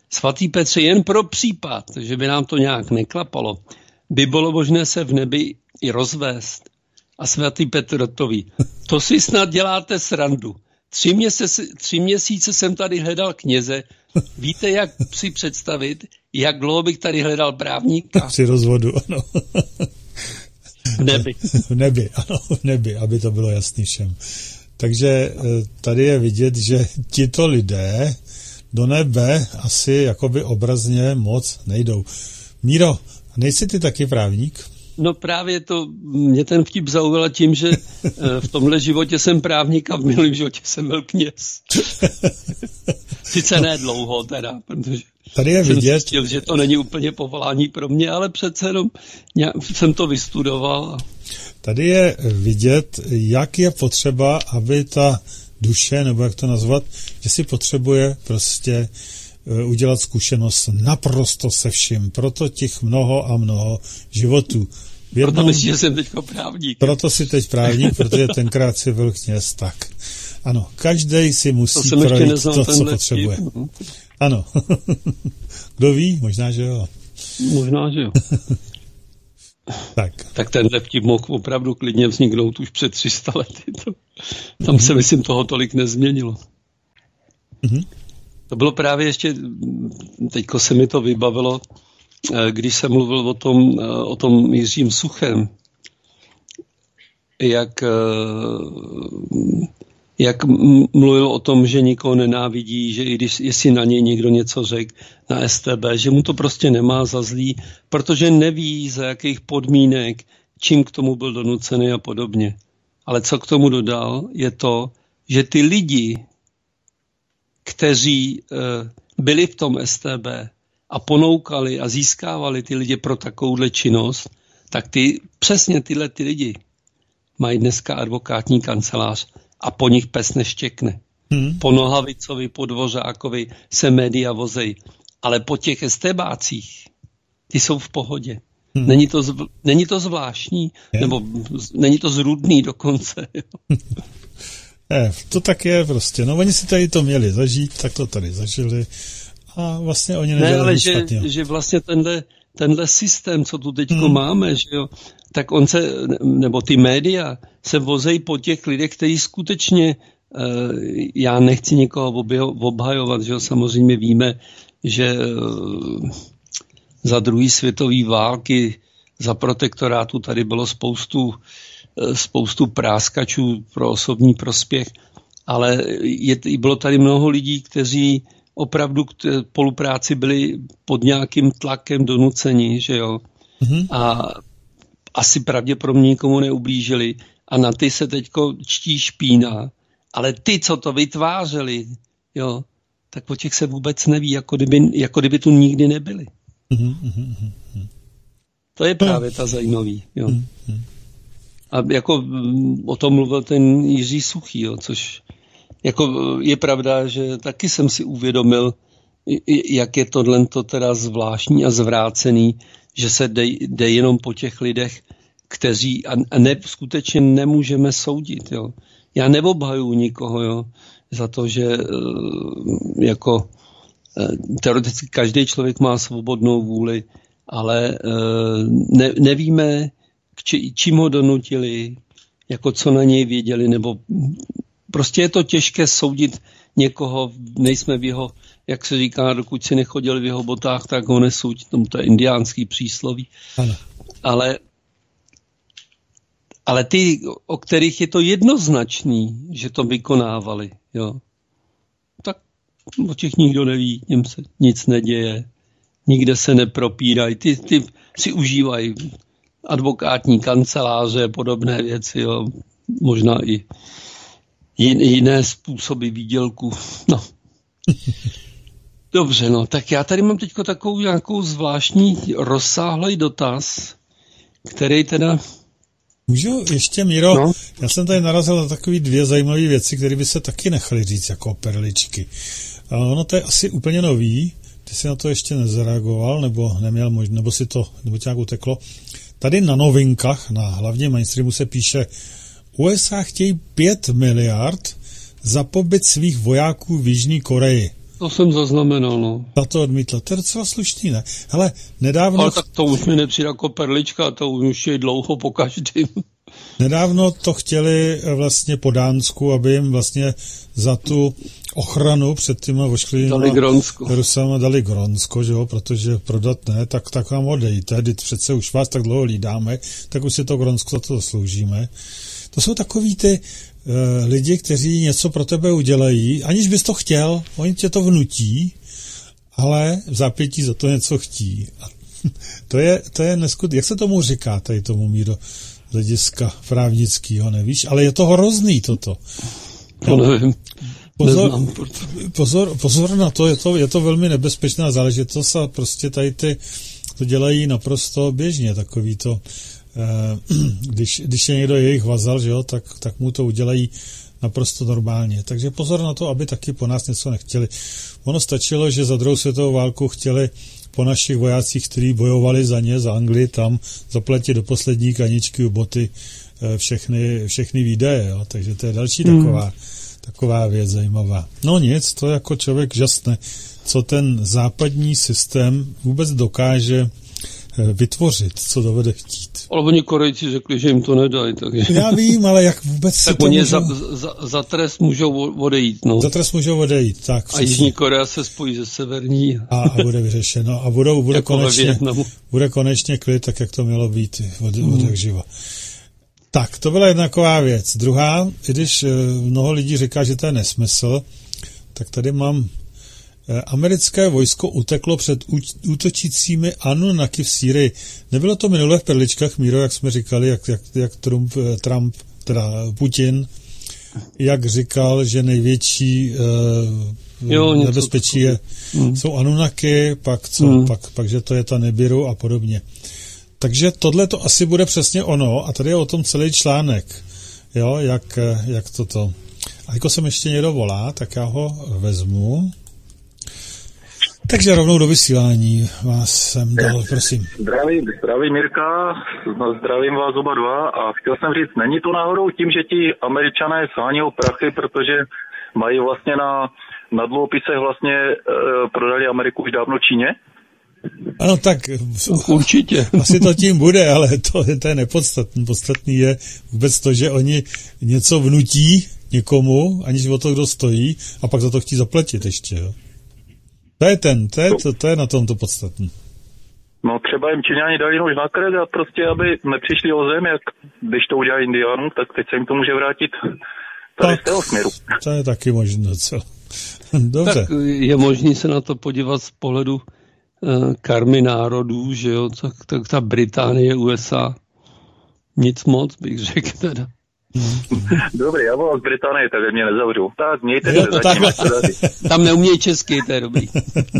Svatý Petře, jen pro případ, že by nám to nějak neklapalo, by bylo možné se v nebi i rozvést. A svatý Petr odpoví, to si snad děláte srandu. 3 měsíce jsem tady hledal kněze. Víte, jak si představit, jak dlouho bych tady hledal právníka? Při rozvodu, ano. V nebi. V nebi, ano, v nebi, aby to bylo jasný všem. Takže tady je vidět, že tito lidé do nebe asi jakoby obrazně moc nejdou. Míro, nejsi ty taky právník? No právě to, mě ten vtip zaujal tím, že v tomhle životě jsem právník a v minulém životě jsem byl kněz. Sice ne dlouho teda, protože tady je vidět, jsem zjistil, že to není úplně povolání pro mě, ale přece jenom jsem to vystudoval. Tady je vidět, jak je potřeba, aby ta duše, nebo jak to nazvat, že si potřebuje prostě udělat zkušenost naprosto se vším. Proto těch mnoho a mnoho životů. Proto myslím, že jsem teďko právník. Proto si teď právník, protože tenkrát si byl kněz, tak. Ano, každej si musí projít to, co potřebuje. Ano. Kdo ví? Možná, že jo. Možná, že jo. Tak tenhle vtip mohl opravdu klidně vzniknout už před 300 lety. Tam se, myslím, toho tolik nezměnilo. To bylo právě ještě, teďko se mi to vybavilo, když jsem mluvil o tom Jiřím Suchem, jak mluvil o tom, že nikoho nenávidí, že i když jestli na něj někdo něco řekl na STB, že mu to prostě nemá za zlý, protože neví, za jakých podmínek, čím k tomu byl donucený a podobně. Ale co k tomu dodal, je to, že ty lidi, kteří byli v tom STB a ponoukali a získávali ty lidi pro takovouhle činnost, tak přesně tyhle ty lidi mají dneska advokátní kancelář a po nich pes neštěkne. Po Nohavicovi, po Dvořákovi se média vozejí, ale po těch STBácích, ty jsou v pohodě. Není to zvláštní, nebo není to zrůdný dokonce. To tak je prostě. No oni si tady to měli zažít, tak to tady zažili a vlastně oni nedělali nic špatného. Ale že vlastně tenhle systém, co tu teďko máme, že jo, tak nebo ty média se vozejí po těch lidech, kteří skutečně, já nechci někoho obhajovat, že jo, samozřejmě víme, že za druhé světové války, za protektorátu tady bylo spoustu práskačů pro osobní prospěch, ale bylo tady mnoho lidí, kteří opravdu k spolupráci byli pod nějakým tlakem donuceni, že jo, a asi pravděpodobně nikomu neublížili a na ty se teďko čtí špína, ale ty, co to vytvářeli, jo, tak o těch se vůbec neví, jako kdyby tu nikdy nebyli. To je právě ta zajímavý, jo. A jako o tom mluvil ten Jiří Suchý, jo, což jako je pravda, že taky jsem si uvědomil, jak je tohleto teda zvláštní a zvrácený, že se jde jenom po těch lidech, kteří skutečně nemůžeme soudit. Jo. Já neobhajuji nikoho, jo, za to, že jako teoreticky každý člověk má svobodnou vůli, ale nevíme, čím ho donutili, jako co na něj věděli, nebo prostě je to těžké soudit někoho, nejsme v jeho, jak se říká, dokud si nechodili v jeho botách, tak ho nesuď, to je indiánský přísloví. Ano. Ale ty, o kterých je to jednoznačný, že to vykonávali, jo, tak o těch nikdo neví, jim se nic neděje, nikde se nepropírají, ty si užívají advokátní kanceláře, podobné věci, jo, možná i jiné způsoby výdělku. No. Dobře, no, tak já tady mám teďko takovou nějakou zvláštní rozsáhlý dotaz, který teda... Můžu ještě, Míro? No? Já jsem tady narazil na takové 2 zajímavé věci, které by se taky nechaly říct jako perličky. A ono to je asi úplně nový, ty jsi na to ještě nezareagoval, nebo neměl možnost, nebo tě nějak uteklo. Tady na novinkách, na hlavně mainstreamu se píše, USA chtějí 5 miliard za pobyt svých vojáků v Jižní Koreji. To jsem zaznamenal, no. Ta to odmítla. To je docela slušný, ne? Hele, nedávno... Ale tak to už mi nepřijde jako perlička, to už je dlouho po každým. Nedávno to chtěli vlastně po Dánsku, aby jim vlastně za tu ochranu před těma ošklivými Rusama dali Grónsko, že jo, protože prodat ne, tak vám odejte, teď přece už vás tak dlouho hlídáme, tak už si to Grónsko za to zasloužíme. To jsou takový ty lidi, kteří něco pro tebe udělají, aniž bys to chtěl, oni tě to vnutí, ale v zápětí za to něco chtí. A to je neskutečné. Jak se tomu říká, tady tomu, Míro, z hlediska právnického, nevíš? Ale je to hrozný toto. To nevím. Pozor na to, je to velmi nebezpečná záležitost a prostě tady to dělají naprosto běžně, takový to, když je někdo jejich vazal, že jo, tak mu to udělají naprosto normálně. Takže pozor na to, aby taky po nás něco nechtěli. Ono stačilo, že za druhou světovou válku chtěli po našich vojácích, kteří bojovali za ně, za Anglii, tam zaplatit do poslední kaničky, boty, všechny výdaje, jo. Takže to je další taková věc zajímavá. No nic, to jako člověk žasne, co ten západní systém vůbec dokáže vytvořit, co dovede chtít. Ale oni Korejci řekli, že jim to nedají. Takže... Já vím, ale jak vůbec se tak to oni můžou... za trest můžou odejít. No. Za trest můžou odejít, tak. A Jižní Korea se spojí se Severní. A bude vyřešeno. A bude konečně klid, tak jak to mělo být od jak živa. Tak, to byla jedna taková věc. Druhá, i když mnoho lidí říká, že to je nesmysl, tak tady mám americké vojsko uteklo před útočícími Anunnaki v Sýrii. Nebylo to minule v perličkách, Míro, jak jsme říkali, jak Trump, teda Putin, jak říkal, že největší nebezpečí jsou Anunnaki, pak, že to je ta Nibiru a podobně. Takže tohle to asi bude přesně ono a tady je o tom celý článek, jo, jak toto. A jako se ještě někdo volá, tak já ho vezmu. Takže rovnou do vysílání vás jsem dal, prosím. Zdravím Mirka, zdravím vás oba dva a chtěl jsem říct, není to náhodou tím, že ti Američané shánějí prachy, protože mají vlastně na dluhopisech vlastně prodali Ameriku už dávno Číně? Ano, tak určitě. Asi to tím bude, ale to je nepodstatný. Podstatný je vůbec to, že oni něco vnutí někomu, aniž o to kdo stojí, a pak za to chtí zaplatit ještě, jo. To je na tom to podstatné. No třeba jim Číňani dali nož na kres a prostě, aby nepřišli o zem, jak když to udělá Indiánům, tak teď se jim to může vrátit tady z toho směru. To je taky možné docela. Dobře. Tak je možné se na to podívat z pohledu karmy národů, že jo, tak ta Británie, USA, nic moc bych řekl teda. Dobrý, já volám z Británie, tak mě nezavřu. Tak mějte se zatím. Tam neumějí česky, to je dobrý.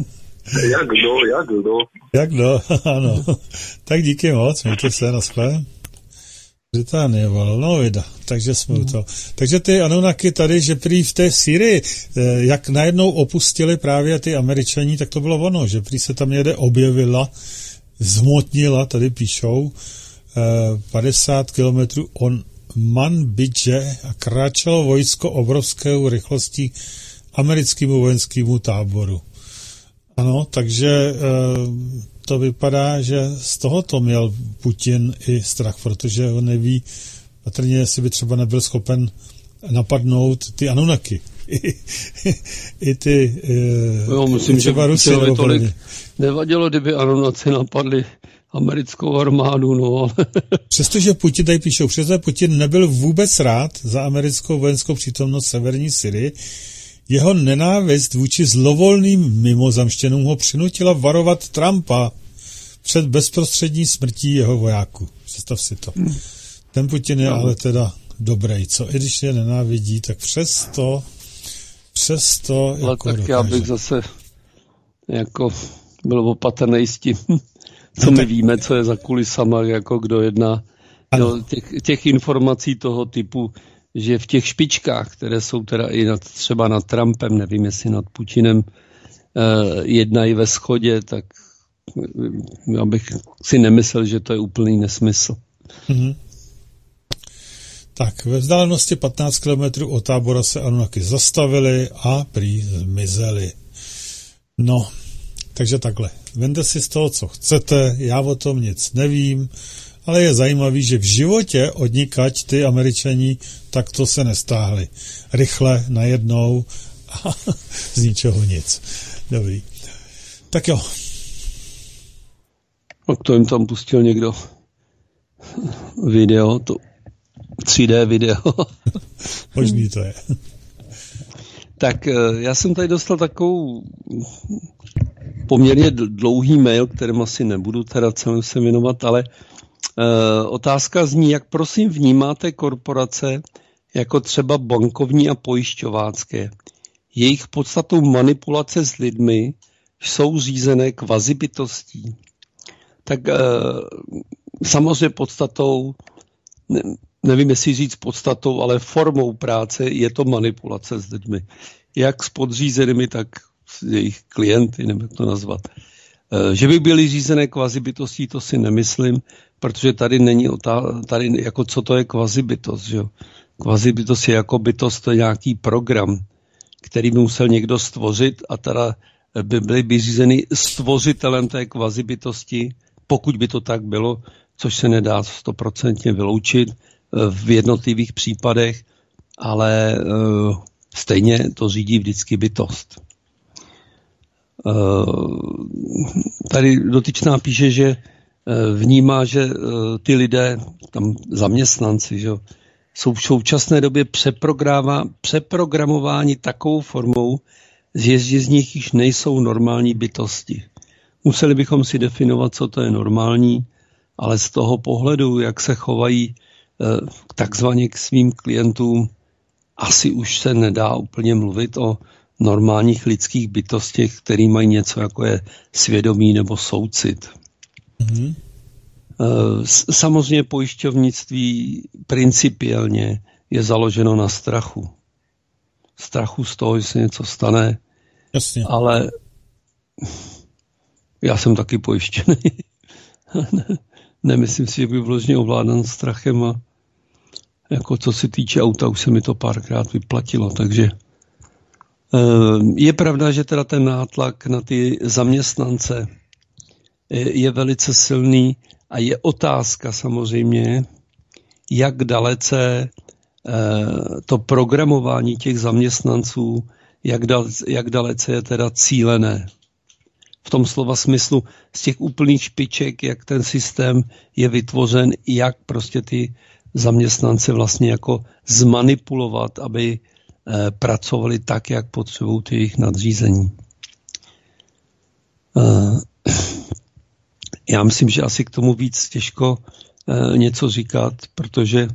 Jak kdo, ano. Tak díky moc, mějte se, naschle. Británie, no vida, takže jsme u toho. Takže ty Anunnaki tady, že prý v té Sýrii, jak najednou opustili právě ty Američaní, tak to bylo ono, že prý se tam někde objevila, zhmotnila, tady píšou, 50 kilometrů on Manbidže a kráčelo vojsko obrovskou rychlostí americkému vojenskému táboru. Ano, takže to vypadá, že z tohoto měl Putin i strach, protože on neví patrně, jestli by třeba nebyl schopen napadnout ty Anunnaki. I ty myslím, třeba že Rusy. Tolik nevadilo, kdyby Anunnaki napadli americkou armádu, no ale... Přestože Putin, tady píšou, přestože Putin nebyl vůbec rád za americkou vojenskou přítomnost v severní Syrii, jeho nenávist vůči zlovolným mimozemštěnům ho přinutila varovat Trumpa před bezprostřední smrtí jeho vojáků. Představ si to. Ten Putin je ale teda dobrý, co? I když je nenávidí, tak přesto ale jako tak dokáže. Já bych zase jako byl opatrnej s tím, co my víme, co je za kulisama, jako kdo jedná. Jo, těch informací toho typu, že v těch špičkách, které jsou teda i třeba nad Trumpem, nevím, jestli nad Putinem, jednají ve shodě, tak já bych si nemyslel, že to je úplný nesmysl. Mm-hmm. Tak, ve vzdálenosti 15 km od tábora se Anunnaki zastavili a prý zmizeli. No, takže takhle. Vemte si z toho, co chcete, já o tom nic nevím, ale je zajímavý, že v životě odnikať ty Američani takto se nestáhli. Rychle, najednou a z ničeho nic. Dobrý. Tak jo. A to jim tam pustil někdo video, to 3D video. Možný to je. Tak já jsem tady dostal takovou poměrně dlouhý mail, kterým asi nebudu teda celým se věnovat, ale otázka zní, jak prosím vnímáte korporace jako třeba bankovní a pojišťovácké. Jejich podstatou manipulace s lidmi jsou řízené kvazibytostí. Tak samozřejmě podstatou, nevím jestli říct podstatou, ale formou práce je to manipulace s lidmi. Jak s podřízenými, tak s jejich klienty, nebo jak to nazvat. Že by byly řízené kvazibytostí, to si nemyslím, protože tady není tady jako co to je kvazibytost. Že? Kvazibytost je jako bytost, to je nějaký program, který by musel někdo stvořit a teda by byly řízeny stvořitelem té kvazibytosti, pokud by to tak bylo, což se nedá 100% vyloučit v jednotlivých případech, ale stejně to řídí vždycky bytost. Tady dotyčná píše, že vnímá, že ty lidé, tam zaměstnanci, že jsou v současné době přeprogramováni takovou formou, že z nich již nejsou normální bytosti. Museli bychom si definovat, co to je normální, ale z toho pohledu, jak se chovají takzvaně k svým klientům, asi už se nedá úplně mluvit o normálních lidských bytostech, který mají něco jako je svědomí nebo soucit. Mm-hmm. Samozřejmě pojišťovnictví principiálně je založeno na strachu. Strachu z toho, že se něco stane. Jasně. Ale já jsem taky pojištěný. Nemyslím si, že by vložně ovládan strachem a jako co se týče auta, už se mi to párkrát vyplatilo, takže je pravda, že teda ten nátlak na ty zaměstnance je velice silný a je otázka samozřejmě, jak dalece to programování těch zaměstnanců, jak dalece je teda cílené. V tom slova smyslu z těch úplných špiček, jak ten systém je vytvořen, jak prostě ty zaměstnance vlastně jako zmanipulovat, aby pracovali tak, jak potřebují ty jejich nadřízení. Já myslím, že asi k tomu víc těžko něco říkat, protože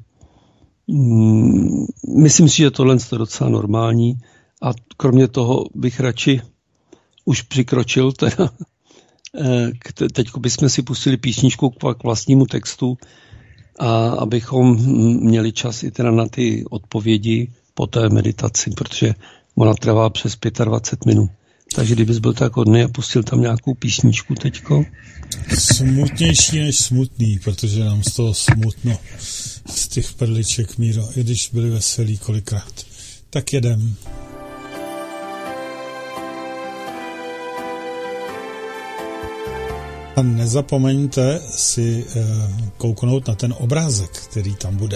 myslím si, že tohle je docela normální a kromě toho bych radši už přikročil teda. Teď bychom si pustili písničku k vlastnímu textu a abychom měli čas i teda na ty odpovědi po té meditaci, protože ona trvá přes 25 minut. Takže kdybys byl tak hodný a pustil tam nějakou písničku teďko. Smutnější než smutný, protože nám z toho smutno z těch perliček, Míro, i když byli veselí kolikrát. Tak jedem. A nezapomeňte si kouknout na ten obrázek, který tam bude.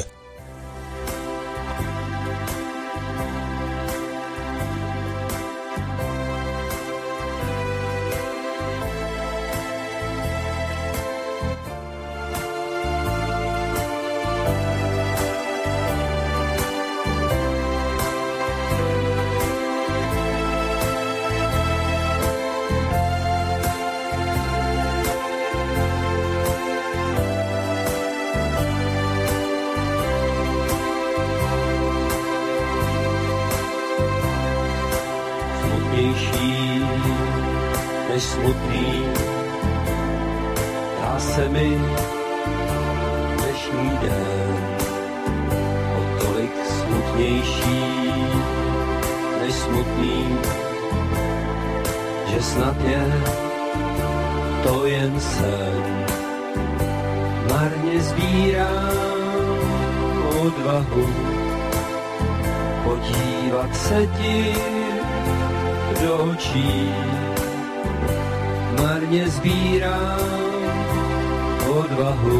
marně sbírám odvahu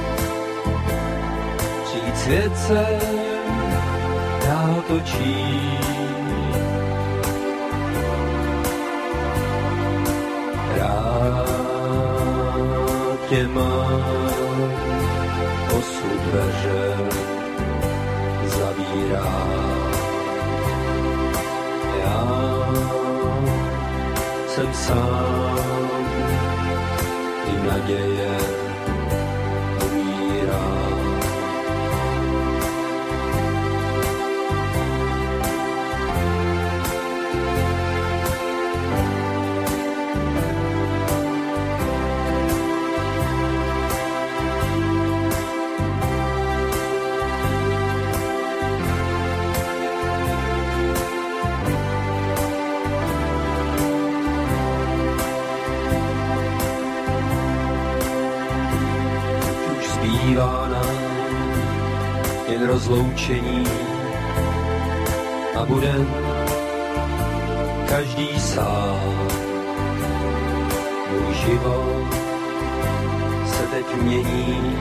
přijít svět se dál točí. Rád tě mám, osud dveře zavírá. Já jsem sám, i naděje umírá. Zbývá nám jen rozloučení a bude každý sám. Můj život se teď mění,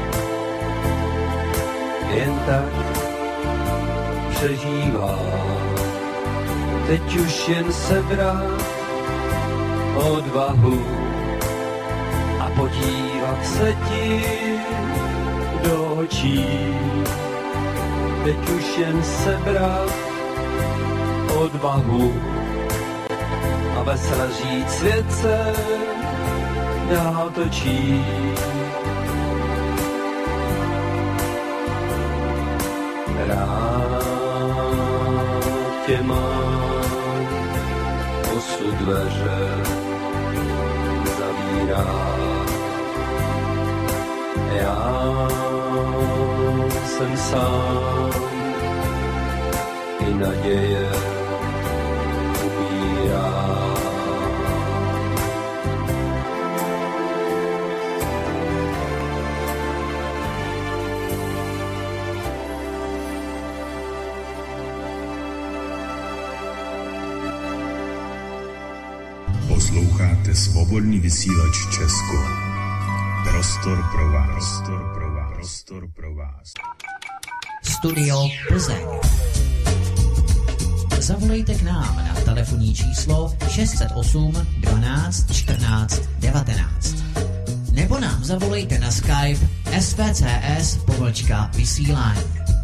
jen tak přežívá. Teď už jen sebrat odvahu a podívat se ti do očí. Teď už jen sebrat odvahu a vesele říct, svět se dál točí. Rád tě mám, osud dveře zavírá. Já jsem sám, i naděje umírá. Posloucháte Svobodný vysílač Česko. Prostor pro vás. Prostor pro vás. Prostor pro vás. Studio Plzeň. Zavolejte k nám na telefonní číslo 608 12 14 19. Nebo nám zavolejte na Skype svcs_vysílání.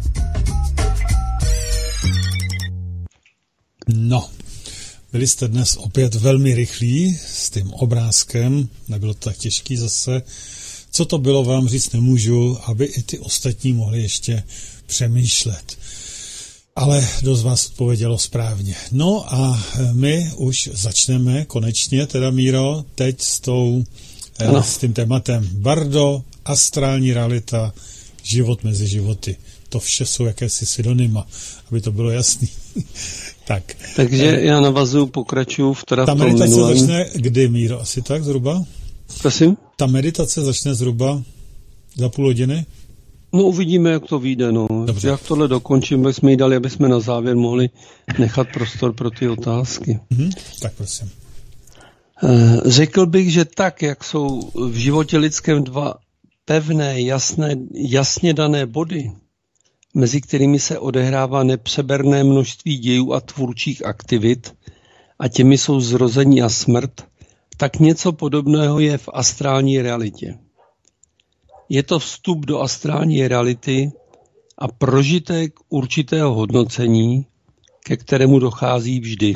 No, byli jste dnes opět velmi rychlí s tím obrázkem, nebylo to tak těžký zase. Co to bylo, vám říct nemůžu, aby i ty ostatní mohli ještě přemýšlet. Ale dost vás odpovědělo správně. No a my už začneme konečně, teda Míro, teď s tím tématem Bardo, astrální realita, život mezi životy. To vše jsou jakési synonyma, aby to bylo jasný. Tak. Takže já navazuju, pokračuju v Ta meditace začne kdy, Míro? Asi tak zhruba? Prosím? Ta meditace začne zhruba za půl hodiny? No uvidíme, jak to vyjde. No. Jak tohle dokončím, jak jsme jí dali, aby jsme na závěr mohli nechat prostor pro ty otázky. Tak prosím. Řekl bych, že tak, jak jsou v životě lidském dva pevné, jasně dané body, mezi kterými se odehrává nepřeberné množství dějů a tvůrčích aktivit, a těmi jsou zrození a smrt, tak něco podobného je v astrální realitě. Je to vstup do astrální reality a prožitek určitého hodnocení, ke kterému dochází vždy.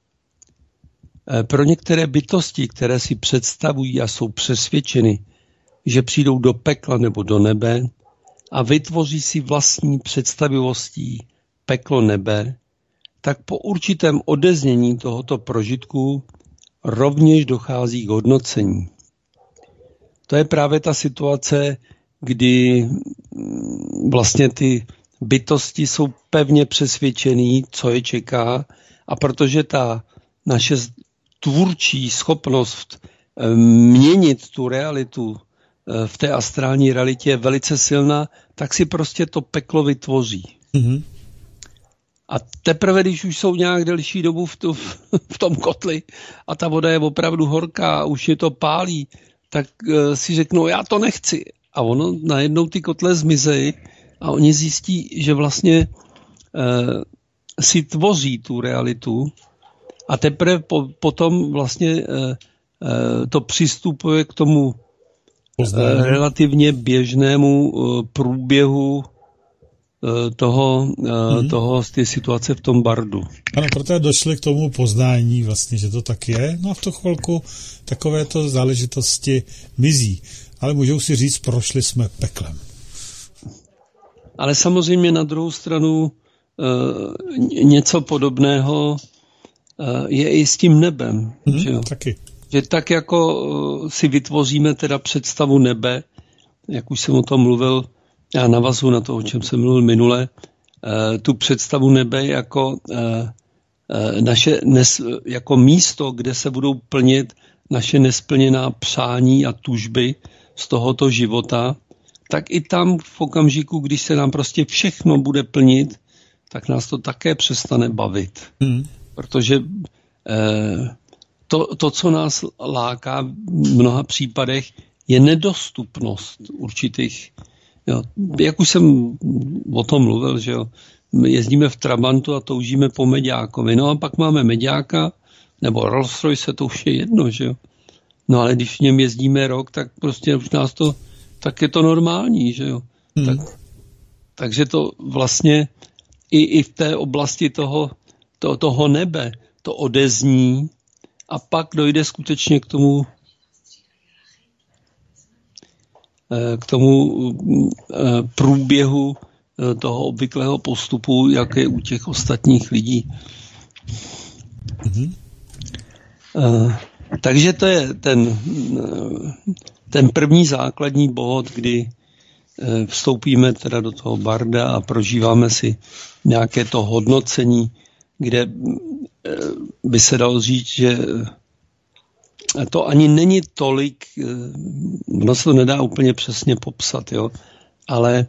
Pro některé bytosti, které si představují a jsou přesvědčeny, že přijdou do pekla nebo do nebe a vytvoří si vlastní představivostí peklo nebe, tak po určitém odeznění tohoto prožitku rovněž dochází k hodnocení. To je právě ta situace, kdy vlastně ty bytosti jsou pevně přesvědčený, co je čeká, a protože ta naše tvůrčí schopnost měnit tu realitu v té astrální realitě je velice silná, tak si prostě to peklo vytvoří. A teprve, když už jsou nějak delší dobu v tom kotli a ta voda je opravdu horká a už je to pálí, tak si řeknou, já to nechci. A ono najednou ty kotle zmizejí a oni zjistí, že vlastně si tvoří tu realitu a teprve potom vlastně to přistupuje k tomu relativně běžnému průběhu toho z té situace v tom bardu. Ano, protože došli k tomu poznání vlastně, že to tak je. No a v tu chvilku takovéto záležitosti mizí. Ale můžou si říct, prošli jsme peklem. Ale samozřejmě na druhou stranu něco podobného je i s tím nebem. Že jo? Taky. Že tak jako si vytvoříme teda představu nebe, jak už jsem o tom mluvil, já navazuji na to, o čem jsem mluvil minule, tu představu nebe jako jako místo, kde se budou plnit naše nesplněná přání a tužby z tohoto života, tak i tam v okamžiku, když se nám prostě všechno bude plnit, tak nás to také přestane bavit. Protože to, co nás láká v mnoha případech, je nedostupnost určitých. Jo. Jak už jsem o tom mluvil, že jo, jezdíme v Trabantu a toužíme po Meďákovi. No a pak máme Meďáka, nebo Rolls Royce, to už je jedno, že jo. No ale když v něm jezdíme rok, tak prostě už nás to, tak je to normální, že jo. Takže to vlastně i v té oblasti toho nebe to odezní a pak dojde skutečně k tomu průběhu toho obvyklého postupu, jak je u těch ostatních lidí. Takže to je ten první základní bod, kdy vstoupíme teda do toho barda a prožíváme si nějaké to hodnocení, kde by se dalo říct, že to ani není tolik, ono se to nedá úplně přesně popsat, jo, ale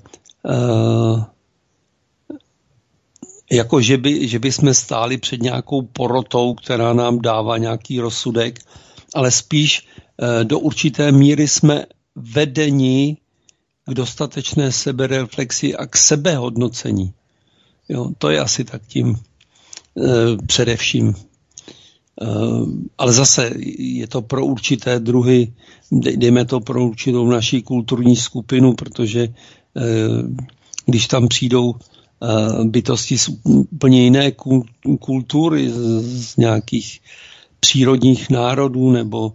jako že by jsme stáli před nějakou porotou, která nám dává nějaký rozsudek, ale spíš do určité míry jsme vedeni k dostatečné sebereflexi a k sebehodnocení. Jo, to je asi tak tím především. Ale zase je to pro určité druhy, dejme to pro určitou naší kulturní skupinu, protože když tam přijdou bytosti z úplně jiné kultury, z nějakých přírodních národů nebo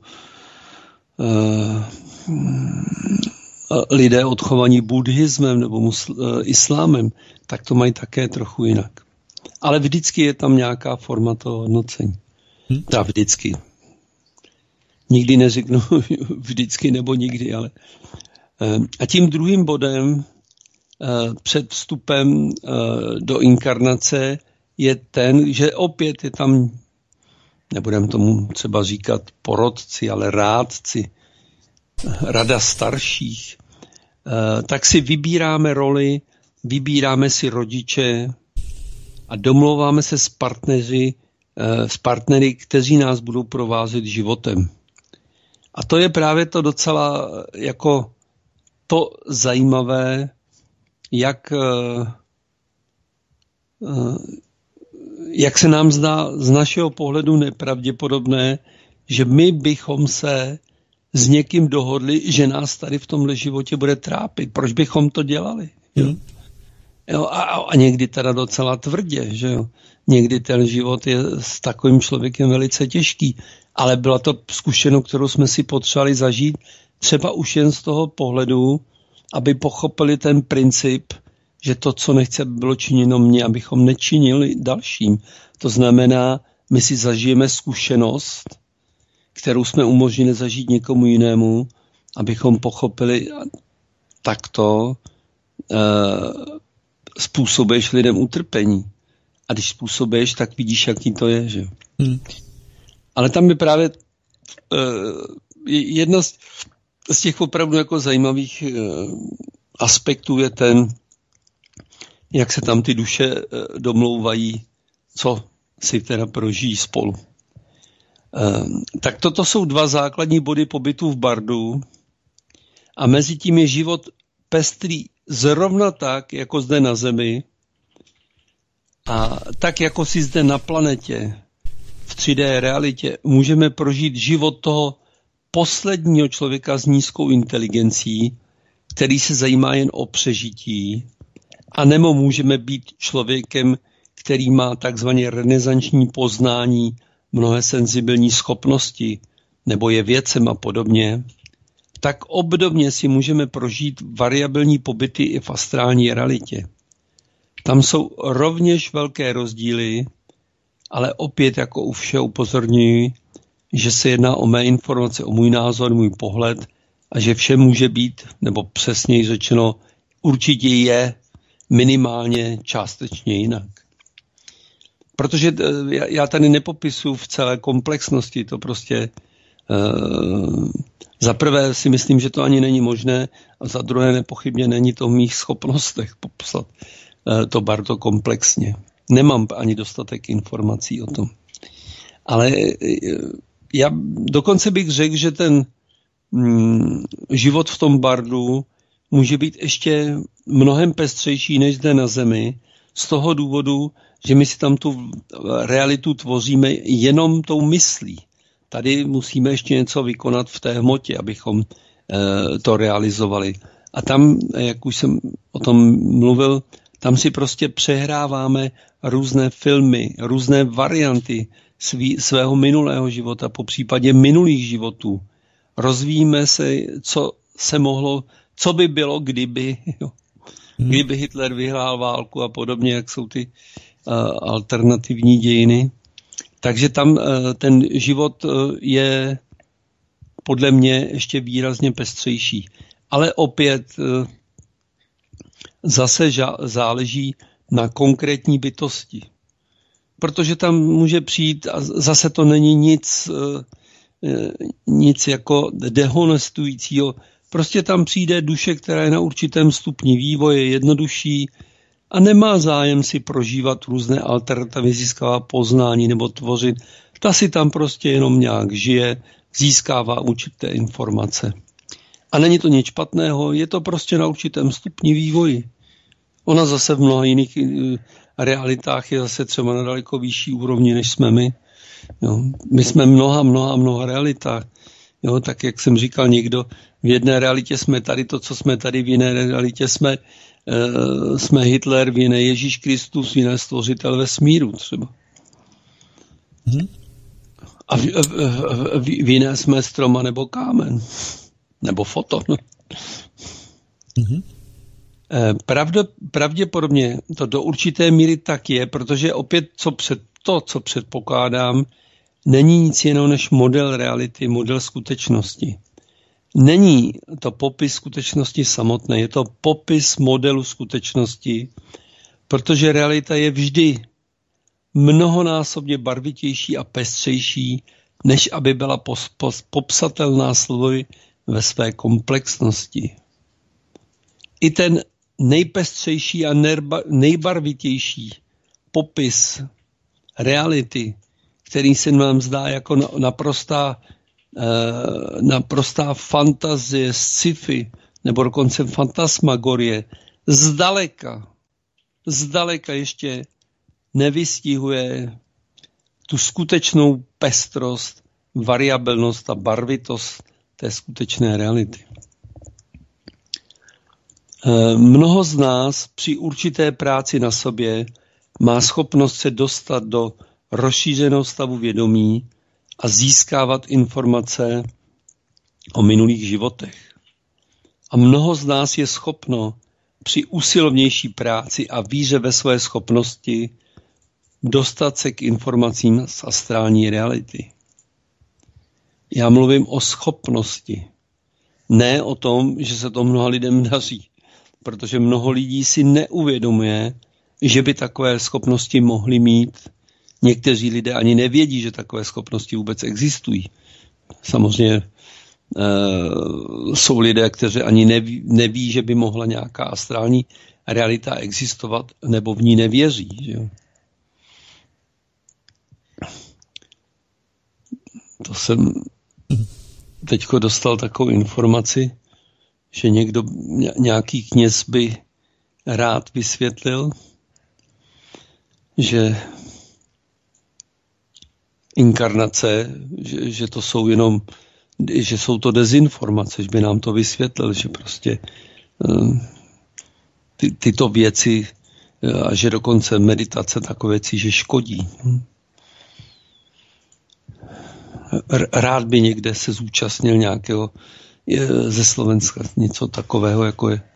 lidé odchovaní buddhismem nebo islámem, tak to mají také trochu jinak. Ale vždycky je tam nějaká forma toho hodnocení. Ta vždycky. Nikdy neřeknu vždycky nebo nikdy, ale... A tím druhým bodem před vstupem do inkarnace je ten, že opět je tam, nebudeme tomu třeba říkat porodci, ale rádci, rada starších, tak si vybíráme roli, vybíráme si rodiče a domlouváme se s partnery, kteří nás budou provázet životem. A to je právě to docela jako to zajímavé, jak se nám zdá z našeho pohledu nepravděpodobné, že my bychom se s někým dohodli, že nás tady v tomhle životě bude trápit. Proč bychom to dělali? Jo, a někdy teda docela tvrdě, že jo. Někdy ten život je s takovým člověkem velice těžký, ale byla to zkušenost, kterou jsme si potřebovali zažít, třeba už jen z toho pohledu, aby pochopili ten princip, že to, co nechce, bylo činěno mně, abychom nečinili dalším. To znamená, my si zažijeme zkušenost, kterou jsme umožnili zažít někomu jinému, abychom pochopili takto způsobuješ lidem utrpení. A když způsobuješ, tak vidíš, jaký to je. Že? Ale tam je právě jedna z těch opravdu jako zajímavých aspektů je ten, jak se tam ty duše domlouvají, co si teda prožijí spolu. Tak toto jsou 2 základní body pobytu v bardu a mezi tím je život pestrý zrovna tak, jako zde na Zemi a tak, jako si zde na planetě v 3D realitě můžeme prožít život toho posledního člověka s nízkou inteligencí, který se zajímá jen o přežití, anebo můžeme být člověkem, který má takzvaně renesanční poznání, mnohé senzibilní schopnosti, nebo je vědcem a podobně, tak obdobně si můžeme prožít variabilní pobyty i v astrální realitě. Tam jsou rovněž velké rozdíly, ale opět jako u všeho upozorňuji, že se jedná o mé informace, o můj názor, můj pohled a že vše může být, nebo přesněji řečeno, určitě je minimálně částečně jinak. Protože já tady nepopisuju v celé komplexnosti, to prostě za prvé si myslím, že to ani není možné a za druhé nepochybně není to v mých schopnostech popsat to bardo komplexně. Nemám ani dostatek informací o tom. Ale já dokonce bych řekl, že ten život v tom bardu může být ještě mnohem pestřejší než zde na Zemi, z toho důvodu, že my si tam tu realitu tvoříme jenom tou myslí. Tady musíme ještě něco vykonat v té hmotě, abychom to realizovali. A tam, jak už jsem o tom mluvil, tam si prostě přehráváme různé filmy, různé varianty svého minulého života, po případě minulých životů. Rozvíjíme se, co se mohlo, co by bylo, kdyby Hitler vyhrál válku a podobně, jak jsou ty alternativní dějiny. Takže tam ten život je podle mě ještě výrazně pestřejší. Ale opět zase záleží na konkrétní bytosti. Protože tam může přijít, a zase to není nic jako dehonestujícího, prostě tam přijde duše, která je na určitém stupni vývoje, jednodušší a nemá zájem si prožívat různé alternativy, získává poznání nebo tvořit. Ta si tam prostě jenom nějak žije, získává určité informace. A není to nic špatného, je to prostě na určitém stupni vývoji. Ona zase v mnoha jiných realitách je zase třeba na daleko vyšší úrovni, než jsme my. Jo. My jsme mnoha realitách. Jo, tak jak jsem říkal někdo, v jedné realitě jsme tady to, co jsme tady, v jiné realitě jsme Hitler, v jiné Ježíš Kristus, v jiné stvořitel vesmíru třeba. A v jiné jsme stroma nebo kámen. Nebo foto. Pravděpodobně to do určité míry tak je, protože opět co předpokládám, není nic jiného než model reality, model skutečnosti. Není to popis skutečnosti samotné, je to popis modelu skutečnosti, protože realita je vždy mnohonásobně barvitější a pestřejší, než aby byla popsatelná slovy ve své komplexnosti. I ten nejpestřejší a nejbarvitější popis reality, který se nám zdá jako naprostá fantazie, sci-fi, nebo dokonce fantasmagorie, zdaleka ještě nevystihuje tu skutečnou pestrost, variabilnost a barvitost té skutečné reality. Mnoho z nás při určité práci na sobě má schopnost se dostat do rozšířeného stavu vědomí a získávat informace o minulých životech. A mnoho z nás je schopno při usilovnější práci a víře ve své schopnosti dostat se k informacím z astrální reality. Já mluvím o schopnosti, ne o tom, že se to mnoha lidem daří, protože mnoho lidí si neuvědomuje, že by takové schopnosti mohli mít. Někteří lidé ani nevědí, že takové schopnosti vůbec existují. Samozřejmě jsou lidé, kteří ani neví, že by mohla nějaká astrální realita existovat, nebo v ní nevěří. Že jo? To jsem teďko dostal takovou informaci, že někdo, nějaký kněz by rád vysvětlil, že inkarnace, že to jsou jenom, že jsou to dezinformace, že by nám to vysvětlil, že prostě tyto věci a že dokonce meditace takové věci, že škodí. Rád by někde se zúčastnil nějakého ze Slovenska něco takového, jako je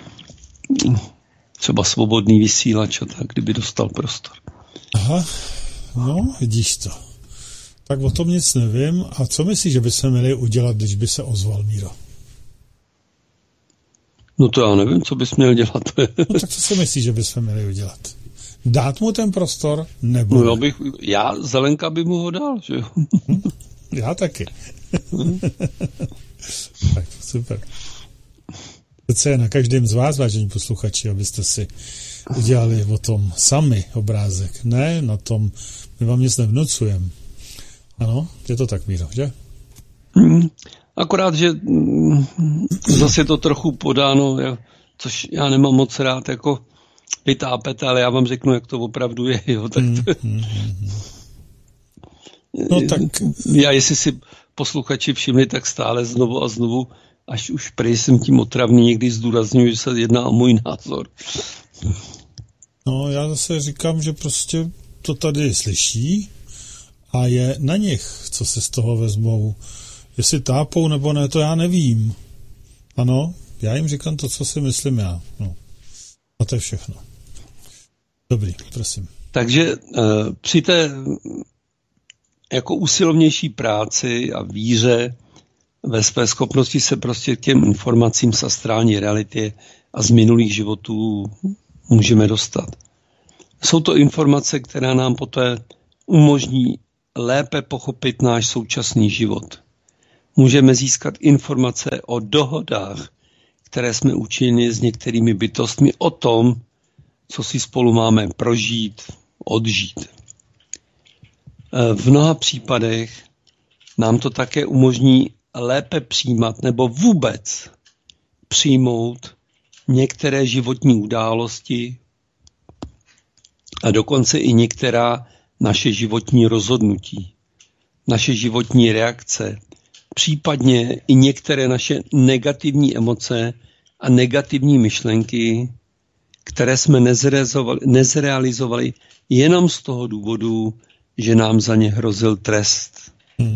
třeba Svobodný vysílač a tak, kdyby dostal prostor. Aha, no, vidíš to. Tak o tom nic nevím. A co myslíš, že bychom měli udělat, když by se ozval Míro? No to já nevím, co bys měl dělat. No tak co si myslíš, že bychom měli udělat? Dát mu ten prostor, nebo... No Zelenka by mu ho dal, že jo? Já taky. Tak, super. Přece je na každém z vás, vážení posluchači, abyste si udělali o tom sami obrázek. Ne na tom, my vám nic nevnucujeme. Ano, je to tak, Míro, že? Akorát, že zase je to trochu podáno, což já nemám moc rád, jako vytápet, ale já vám řeknu, jak to opravdu je. Jo, tak to... No tak... Já, jestli si posluchači všimli, tak stále znovu a znovu, až už prý jsem tím otravný, někdy zdůrazňuji, že se jedná o můj názor. No, já zase říkám, že prostě to tady slyší a je na nich, co se z toho vezmou. Jestli tápou nebo ne, to já nevím. Ano, já jim říkám to, co si myslím já. No. A to je všechno. Dobrý, prosím. Takže při té jako usilovnější práci a víře ve své schopnosti se prostě k těm informacím z astrální reality a z minulých životů můžeme dostat. Jsou to informace, které nám poté umožní lépe pochopit náš současný život. Můžeme získat informace o dohodách, které jsme učinili s některými bytostmi o tom, co si spolu máme prožít, odžít. V mnoha případech nám to také umožní lépe přijímat nebo vůbec přijmout některé životní události a dokonce i některá naše životní rozhodnutí, naše životní reakce, případně i některé naše negativní emoce a negativní myšlenky, které jsme nezrealizovali jenom z toho důvodu, že nám za ně hrozil trest.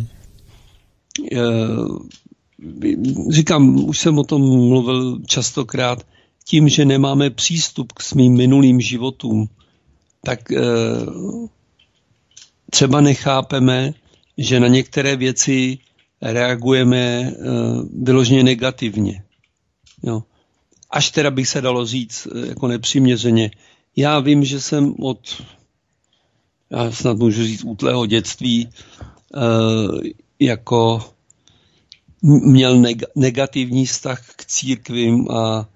Říkám, už jsem o tom mluvil častokrát, tím, že nemáme přístup k svým minulým životům, tak třeba nechápeme, že na některé věci reagujeme vyloženě negativně. Jo. Až teda bych se dalo říct jako nepřiměřeně. Já vím, že jsem já snad můžu říct útlého dětství, jako měl negativní vztah k církvím a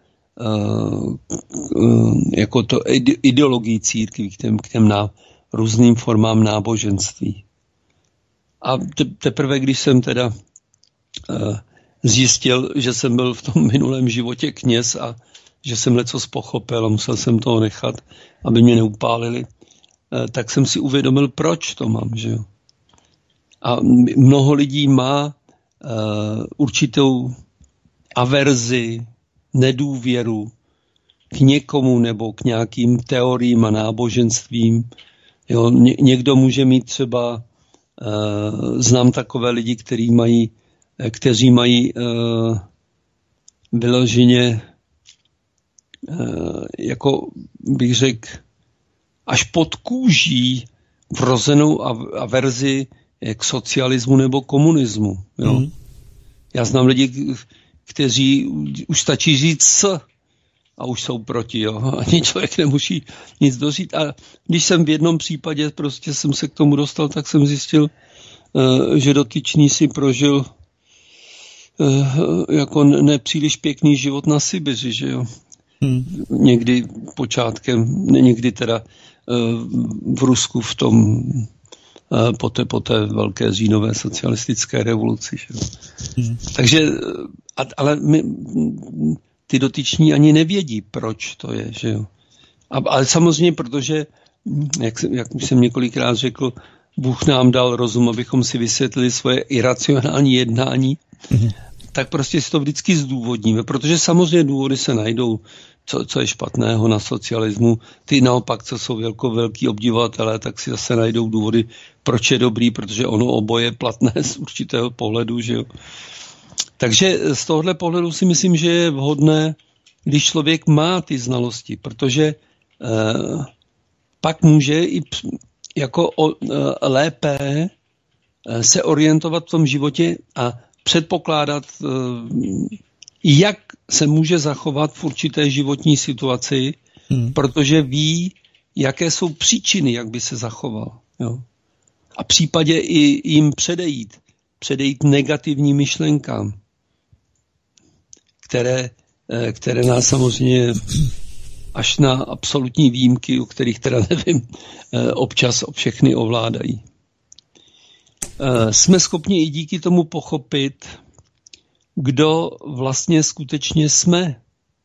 jako to ideologii církví k těm různým formám náboženství. A teprve, když jsem teda zjistil, že jsem byl v tom minulém životě kněz a že jsem lecos pochopil a musel jsem toho nechat, aby mě neupálili, tak jsem si uvědomil, proč to mám. Že jo? A mnoho lidí má určitou averzi, nedůvěru k někomu nebo k nějakým teoriím a náboženstvím. Jo? Někdo může mít třeba, znám takové lidi, kteří mají vyloženě, jako bych řekl, až pod kůží vrozenou averzi k socialismu nebo komunismu. Jo? Já znám lidi, kteří už stačí říct a už jsou proti. Jo? Ani člověk nemusí nic dořít. A když jsem v jednom případě prostě jsem se k tomu dostal, tak jsem zjistil, že dotyčný si prožil jako nepříliš pěkný život na Sibiři, že jo. Někdy počátkem, někdy teda v Rusku v tom po té velké říjnové socialistické revoluci. Že? Takže, ale ty dotyční ani nevědí, proč to je. Že jo? Ale samozřejmě, protože, jak už jsem několikrát řekl, Bůh nám dal rozum, abychom si vysvětlili svoje iracionální jednání, tak prostě si to vždycky zdůvodníme, protože samozřejmě důvody se najdou, co je špatného na socialismu. Ty naopak, co jsou velký obdivovatelé, tak si zase najdou důvody, proč je dobrý, protože ono oboje je platné z určitého pohledu. Že jo? Takže z tohohle pohledu si myslím, že je vhodné, když člověk má ty znalosti, protože pak může i jako lépe se orientovat v tom životě a předpokládat, jak se může zachovat v určité životní situaci, protože ví, jaké jsou příčiny, jak by se zachoval. Jo? A v případě i jim předejít negativním myšlenkám, které nás samozřejmě až na absolutní výjimky, o kterých teda nevím, občas všechny ovládají. Jsme schopni i díky tomu pochopit, kdo vlastně skutečně jsme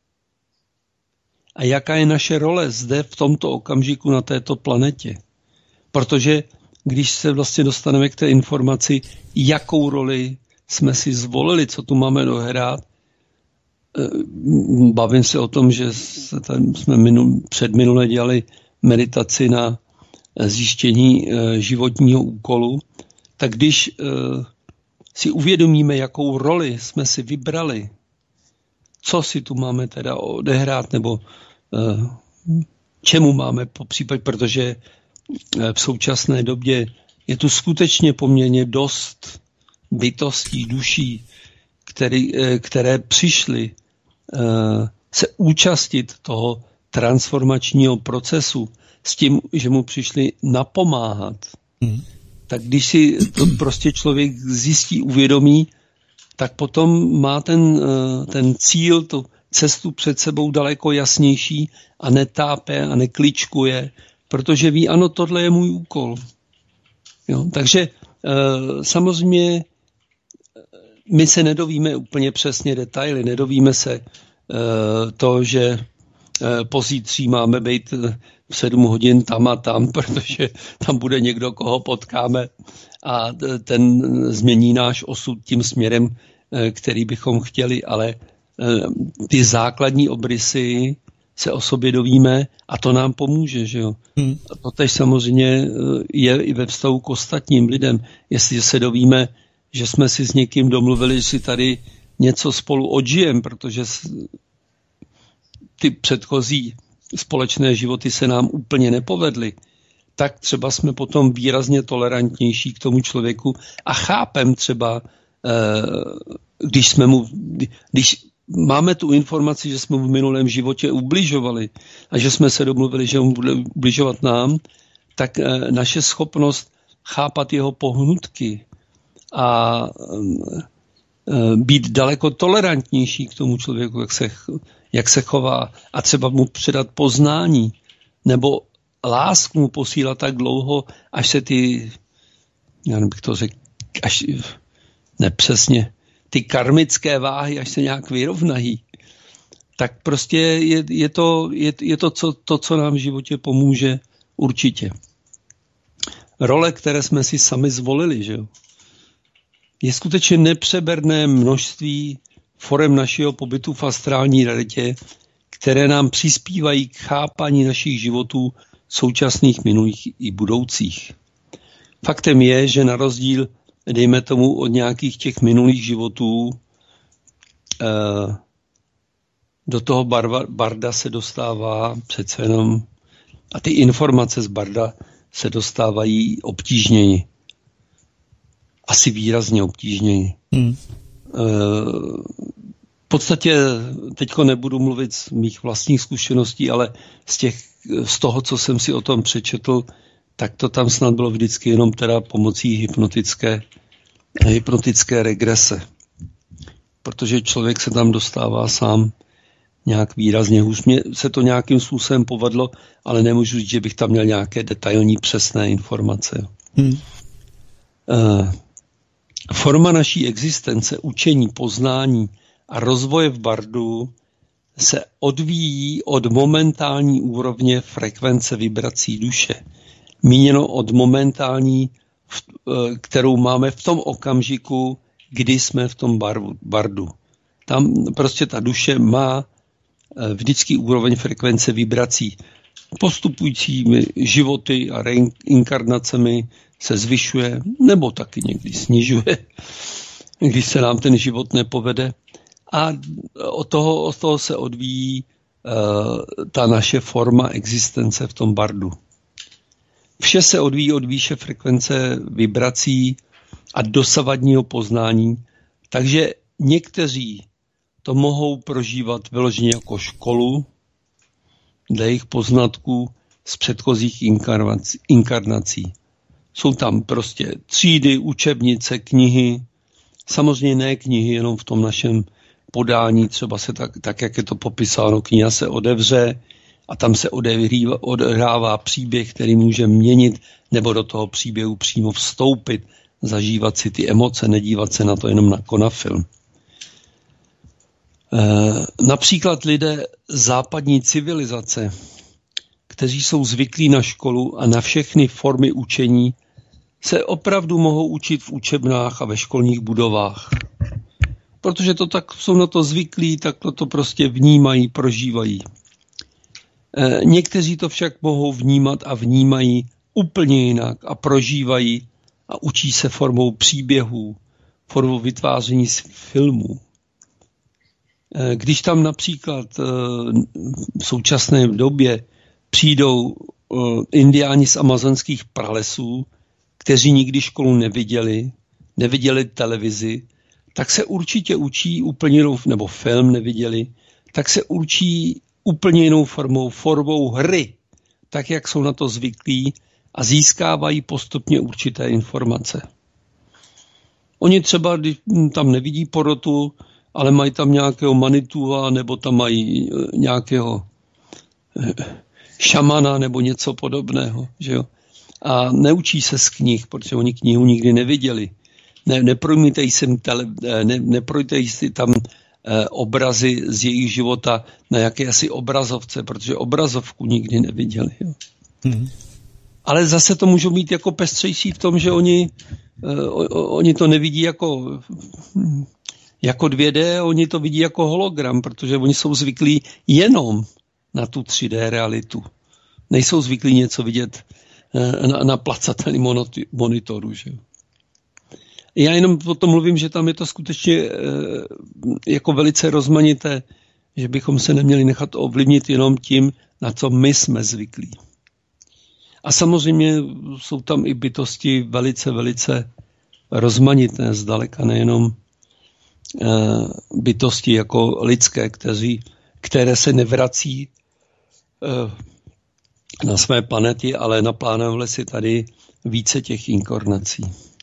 a jaká je naše role zde v tomto okamžiku na této planetě. Protože když se vlastně dostaneme k té informaci, jakou roli jsme si zvolili, co tu máme dohrát, bavím se o tom, že jsme předminule dělali meditaci na zjištění životního úkolu, tak když si uvědomíme, jakou roli jsme si vybrali, co si tu máme teda odehrát, nebo čemu máme popřípad, protože v současné době je tu skutečně poměrně dost bytostí, duší, které přišly se účastnit toho transformačního procesu s tím, že mu přišli napomáhat. Tak když si to prostě člověk zjistí, uvědomí, tak potom má ten cíl, tu cestu před sebou daleko jasnější a netápe a nekličkuje, protože ví, ano, tohle je můj úkol. Jo? Takže samozřejmě my se nedovíme úplně přesně detaily, nedovíme se to, že pozítří máme být v 7 hodin tam a tam, protože tam bude někdo, koho potkáme a ten změní náš osud tím směrem, který bychom chtěli, ale ty základní obrysy se o sobě dovíme a to nám pomůže, že jo. A to tež samozřejmě je i ve vztahu k ostatním lidem. Jestli se dovíme, že jsme si s někým domluvili, že si tady něco spolu odžijeme, protože ty předchozí společné životy se nám úplně nepovedly, tak třeba jsme potom výrazně tolerantnější k tomu člověku a chápem třeba, když máme tu informaci, že jsme v minulém životě ubližovali a že jsme se domluvili, že on bude ubližovat nám, tak naše schopnost chápat jeho pohnutky a být daleko tolerantnější k tomu člověku, jak se chová a třeba mu předat poznání nebo lásku mu posílat tak dlouho, až se já bych to řekl, až nepřesně, ty karmické váhy, až se nějak vyrovnají, tak prostě je to, co nám v životě pomůže určitě. Role, které jsme si sami zvolili, že jo? Je skutečně nepřeberné množství forem našeho pobytu v astrální realitě, které nám přispívají k chápání našich životů současných, minulých i budoucích. Faktem je, že na rozdíl, dejme tomu, od nějakých těch minulých životů, do toho barda se dostává přece jenom, a ty informace z barda se dostávají obtížněji. Asi výrazně obtížněji. V podstatě teďko nebudu mluvit z mých vlastních zkušeností, ale z toho, co jsem si o tom přečetl, tak to tam snad bylo vždycky jenom teda pomocí hypnotické regrese. Protože člověk se tam dostává sám nějak výrazně hůř. Mně se to nějakým způsobem povedlo, ale nemůžu říct, že bych tam měl nějaké detailní přesné informace. Forma naší existence, učení, poznání a rozvoje v bardu se odvíjí od momentální úrovně frekvence vibrací duše. Míněno od momentální, kterou máme v tom okamžiku, kdy jsme v tom bardu. Tam prostě ta duše má vždycky úroveň frekvence vibrací. Postupujícími životy a reinkarnacemi se zvyšuje, nebo taky někdy snižuje, když se nám ten život nepovede. A od toho se odvíjí ta naše forma existence v tom bardu. Vše se odvíjí od výše frekvence vibrací a dosavadního poznání, takže někteří to mohou prožívat vyloženě jako školu, dle jejich poznatků z předchozích inkarnací. Jsou tam prostě třídy, učebnice, knihy, samozřejmě ne knihy, jenom v tom našem podání, třeba se tak jak je to popsáno, kniha se otevře a tam se odehrává příběh, který může měnit, nebo do toho příběhu přímo vstoupit, zažívat si ty emoce, nedívat se na to jenom jako na film. Například lidé západní civilizace, kteří jsou zvyklí na školu a na všechny formy učení, se opravdu mohou učit v učebnách a ve školních budovách. Protože to tak jsou na to zvyklí, tak to prostě vnímají, prožívají. Někteří to však mohou vnímat a vnímají úplně jinak a prožívají a učí se formou příběhů, formou vytváření filmů. Když tam například v současné době přijdou indiáni z amazonských pralesů, kteří nikdy školu neviděli televizi, tak se určitě učí úplně jinou, nebo film neviděli, tak se učí úplně jinou formou hry, tak jak jsou na to zvyklí a získávají postupně určité informace. Oni třeba, když tam nevidí porotu, ale mají tam nějakého manitua, nebo tam mají nějakého šamana, nebo něco podobného. Že jo? A neučí se z knih, protože oni knihu nikdy neviděli. Neprojítej si tam obrazy z jejich života na jakési obrazovce, protože obrazovku nikdy neviděli. Jo? Ale zase to můžou mít jako pestřejší v tom, že oni to nevidí jako 2D, oni to vidí jako hologram, protože oni jsou zvyklí jenom na tu 3D realitu. Nejsou zvyklí něco vidět na placatelném monitoru. Že? Já jenom o tom mluvím, že tam je to skutečně jako velice rozmanité, že bychom se neměli nechat ovlivnit jenom tím, na co my jsme zvyklí. A samozřejmě jsou tam i bytosti velice, velice rozmanité, zdaleka nejenom bytosti jako lidské, které se nevrací na své planety, ale naplánovali si tady více těch inkarnací.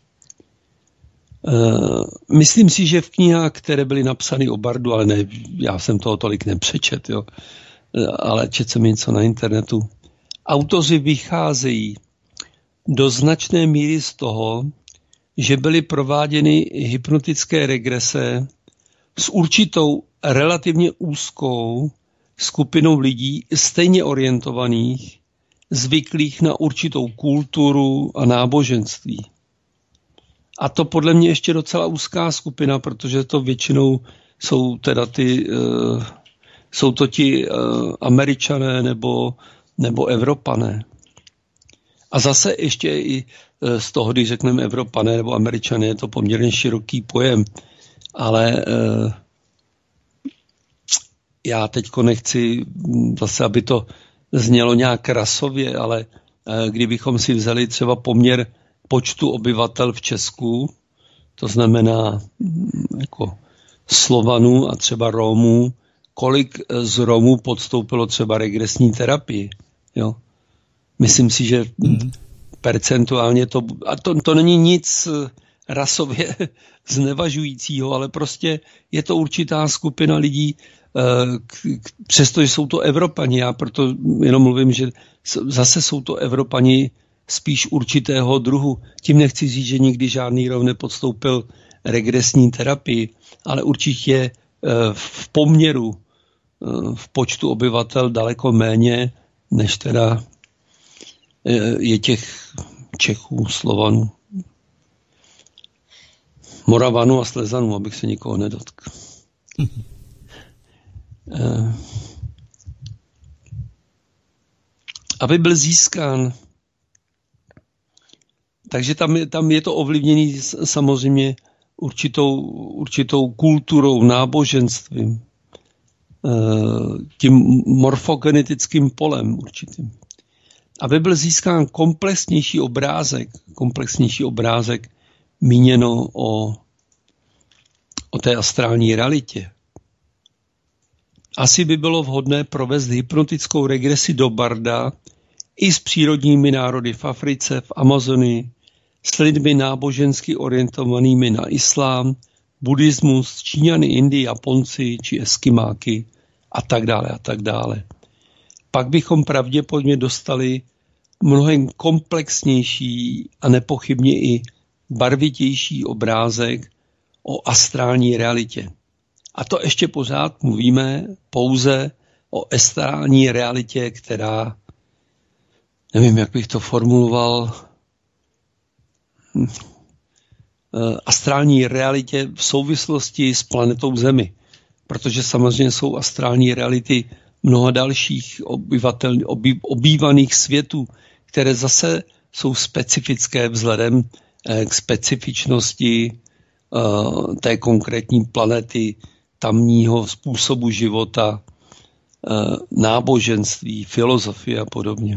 Myslím si, že v knihách, které byly napsány o bardu, ale ne, já jsem toho tolik nepřečet, jo, ale četl jsem něco na internetu, autoři vycházejí do značné míry z toho, že byly prováděny hypnotické regrese s určitou relativně úzkou skupinou lidí stejně orientovaných, zvyklých na určitou kulturu a náboženství. A to podle mě ještě docela úzká skupina, protože to většinou jsou teda jsou to ti Američané nebo Evropané. A zase ještě i z toho, když řekneme Evropané nebo Američané, je to poměrně široký pojem, ale já teďko nechci zase, aby to znělo nějak rasově, ale kdybychom si vzali třeba poměr počtu obyvatel v Česku, to znamená jako Slovanů a třeba Romů, kolik z Romů podstoupilo třeba regresní terapii. Jo? Myslím si, že percentuálně to není nic rasově znevažujícího, ale prostě je to určitá skupina lidí, přestože jsou to Evropani, já proto jenom mluvím, že zase jsou to Evropani spíš určitého druhu. Tím nechci říct, že nikdy žádný Róm nepodstoupil regresní terapii, ale určitě v poměru v počtu obyvatel daleko méně, než teda je těch Čechů, Slovanů, Moravanů a Slezanů, abych se nikoho nedotkl. Aby byl získán. Takže tam je to ovlivněné samozřejmě určitou kulturou, náboženstvím, tím morfogenetickým polem určitým. Aby byl získán komplexnější obrázek míněno o té astrální realitě. Asi by bylo vhodné provést hypnotickou regresi do Barda i s přírodními národy v Africe, v Amazonii, s lidmi nábožensky orientovanými na islám, buddhismus, Číňany, Indii, Japonci či Eskimáky a tak dále a tak dále. Pak bychom pravděpodobně dostali mnohem komplexnější a nepochybně i barvitější obrázek o astrální realitě. A to ještě pořád mluvíme pouze o astrální realitě, která, nevím, jak bych to formuloval, astrální realitě v souvislosti s planetou Zemi. Protože samozřejmě jsou astrální reality mnoha dalších obývaných světů, které zase jsou specifické vzhledem k specifičnosti té konkrétní planety, tamního způsobu života, náboženství, filozofie a podobně.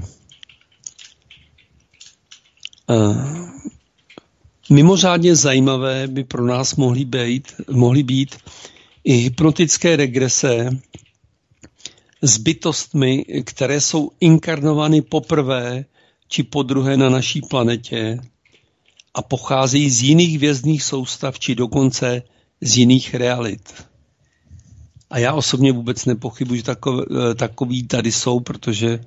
Mimořádně zajímavé by pro nás mohly být i hypnotické regrese s bytostmi, které jsou inkarnovány poprvé či podruhé na naší planetě a pocházejí z jiných hvězdných soustav či dokonce z jiných realit. A já osobně vůbec nepochybuji, že takový tady jsou, protože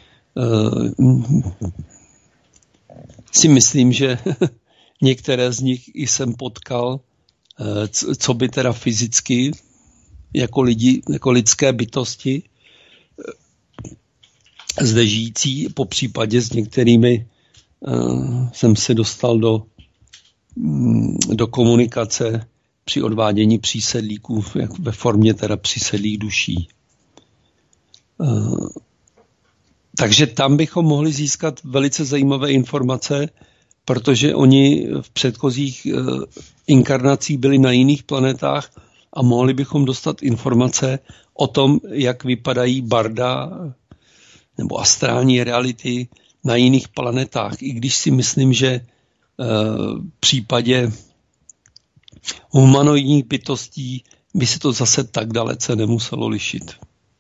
si myslím, že některé z nich jsem potkal, co by teda fyzicky, jako lidské bytosti, zde žijící, po případě s některými jsem se dostal do komunikace při odvádění přísedlíků ve formě teda přísedlých duší. Takže tam bychom mohli získat velice zajímavé informace, protože oni v předchozích inkarnacích byli na jiných planetách a mohli bychom dostat informace o tom, jak vypadají barda nebo astrální reality na jiných planetách. I když si myslím, že v případě humanoidních bytostí by se to zase tak dalece nemuselo lišit.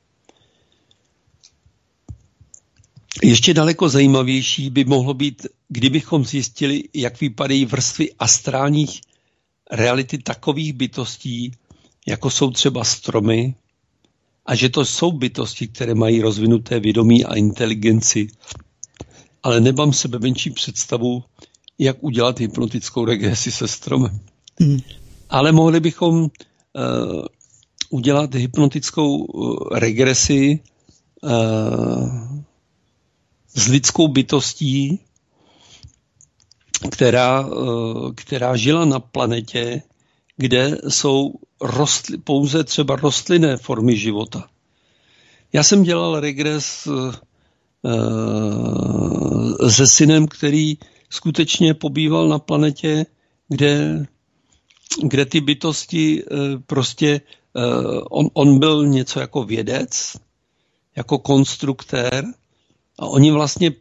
Ještě daleko zajímavější by mohlo být, kdybychom zjistili, jak vypadají vrstvy astrálních reality takových bytostí, jako jsou třeba stromy, a že to jsou bytosti, které mají rozvinuté vědomí a inteligenci, ale nemám sebemenší představu, jak udělat hypnotickou regresi se stromem. Ale mohli bychom udělat hypnotickou regresi s lidskou bytostí, která žila na planetě, kde jsou pouze třeba rostlinné formy života. Já jsem dělal regres se synem, který skutečně pobýval na planetě, kde ty bytosti prostě, on byl něco jako vědec, jako konstruktér, a oni vlastně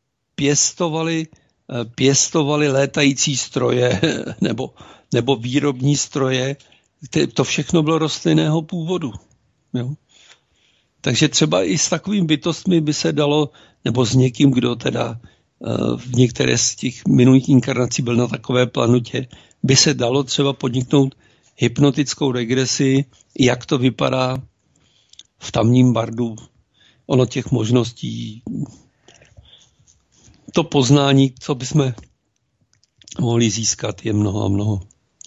pěstovali létající stroje nebo výrobní stroje. To všechno bylo rostlinného původu. Jo? Takže třeba i s takovými bytostmi by se dalo, nebo s někým, kdo teda v některé z těch minulých inkarnací byl na takové planetě, by se dalo třeba podniknout hypnotickou regresi, jak to vypadá v tamním bardu. Ono těch možností, to poznání, co bychom mohli získat, je mnoho a mnoho.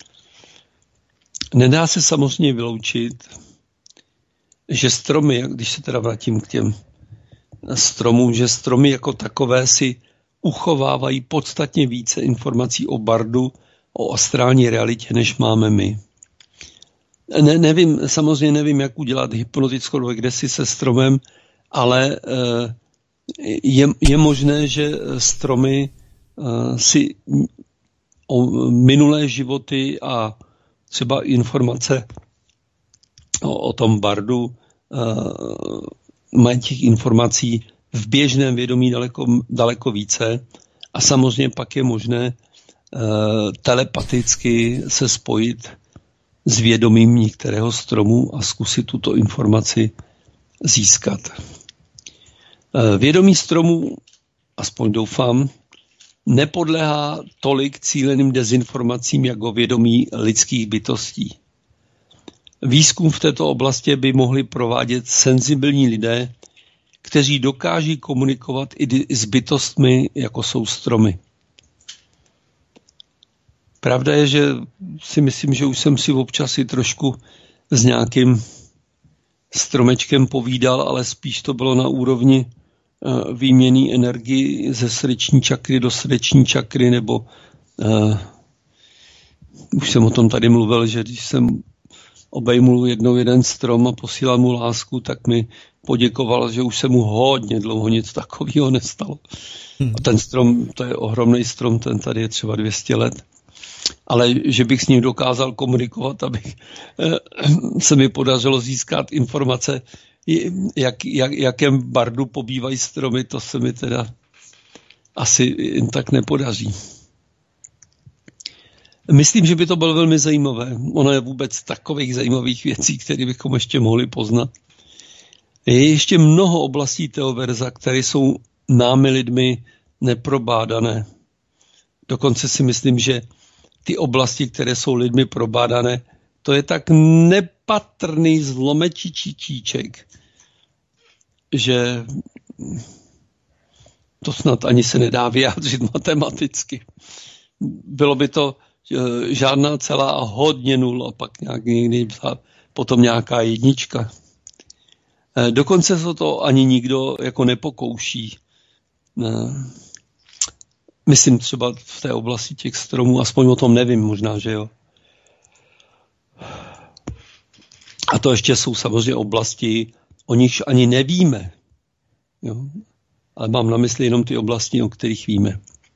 Nedá se samozřejmě vyloučit, že stromy, když se teda vrátím k těm stromům, že stromy jako takové si uchovávají podstatně více informací o bardu, o astrální realitě, než máme my. Samozřejmě nevím, jak udělat hypnotickou regresi se stromem, ale je možné, že stromy si o minulé životy a třeba informace o tom bardu mají těch informací v běžném vědomí daleko více a samozřejmě pak je možné telepaticky se spojit s vědomím některého stromu a zkusit tuto informaci získat. Vědomí stromu, aspoň doufám, nepodléhá tolik cíleným dezinformacím jako vědomí lidských bytostí. Výzkum v této oblasti by mohli provádět senzibilní lidé, kteří dokáží komunikovat i s bytostmi, jako jsou stromy. Pravda je, že si myslím, že už jsem si občas i trošku s nějakým stromečkem povídal, ale spíš to bylo na úrovni výměny energii ze srdeční čakry do srdeční čakry, nebo už jsem o tom tady mluvil, že když jsem obejmul jeden strom a posílal mu lásku, tak mi poděkoval, že už se mu hodně dlouho nic takového nestalo. A ten strom, to je ohromný strom, ten tady je třeba 200 let. Ale že bych s ním dokázal komunikovat, abych se mi podařilo získat informace, jakém bardu pobývají stromy, to se mi teda asi jen tak nepodaří. Myslím, že by to bylo velmi zajímavé. Ono je vůbec takových zajímavých věcí, které bychom ještě mohli poznat. Je ještě mnoho oblastí teoverza, které jsou námi lidmi neprobádané. Dokonce si myslím, že ty oblasti, které jsou lidmi probádané, to je tak nepatrný zlomečičíček, že to snad ani se nedá vyjádřit matematicky. Bylo by to žádná celá a hodně nul a pak někdy potom nějaká jednička. Dokonce se to ani nikdo jako nepokouší. Myslím třeba v té oblasti těch stromů, aspoň o tom nevím, možná, že jo. A to ještě jsou samozřejmě oblasti, o nichž ani nevíme. Jo? Ale mám na mysli jenom ty oblasti, o kterých víme.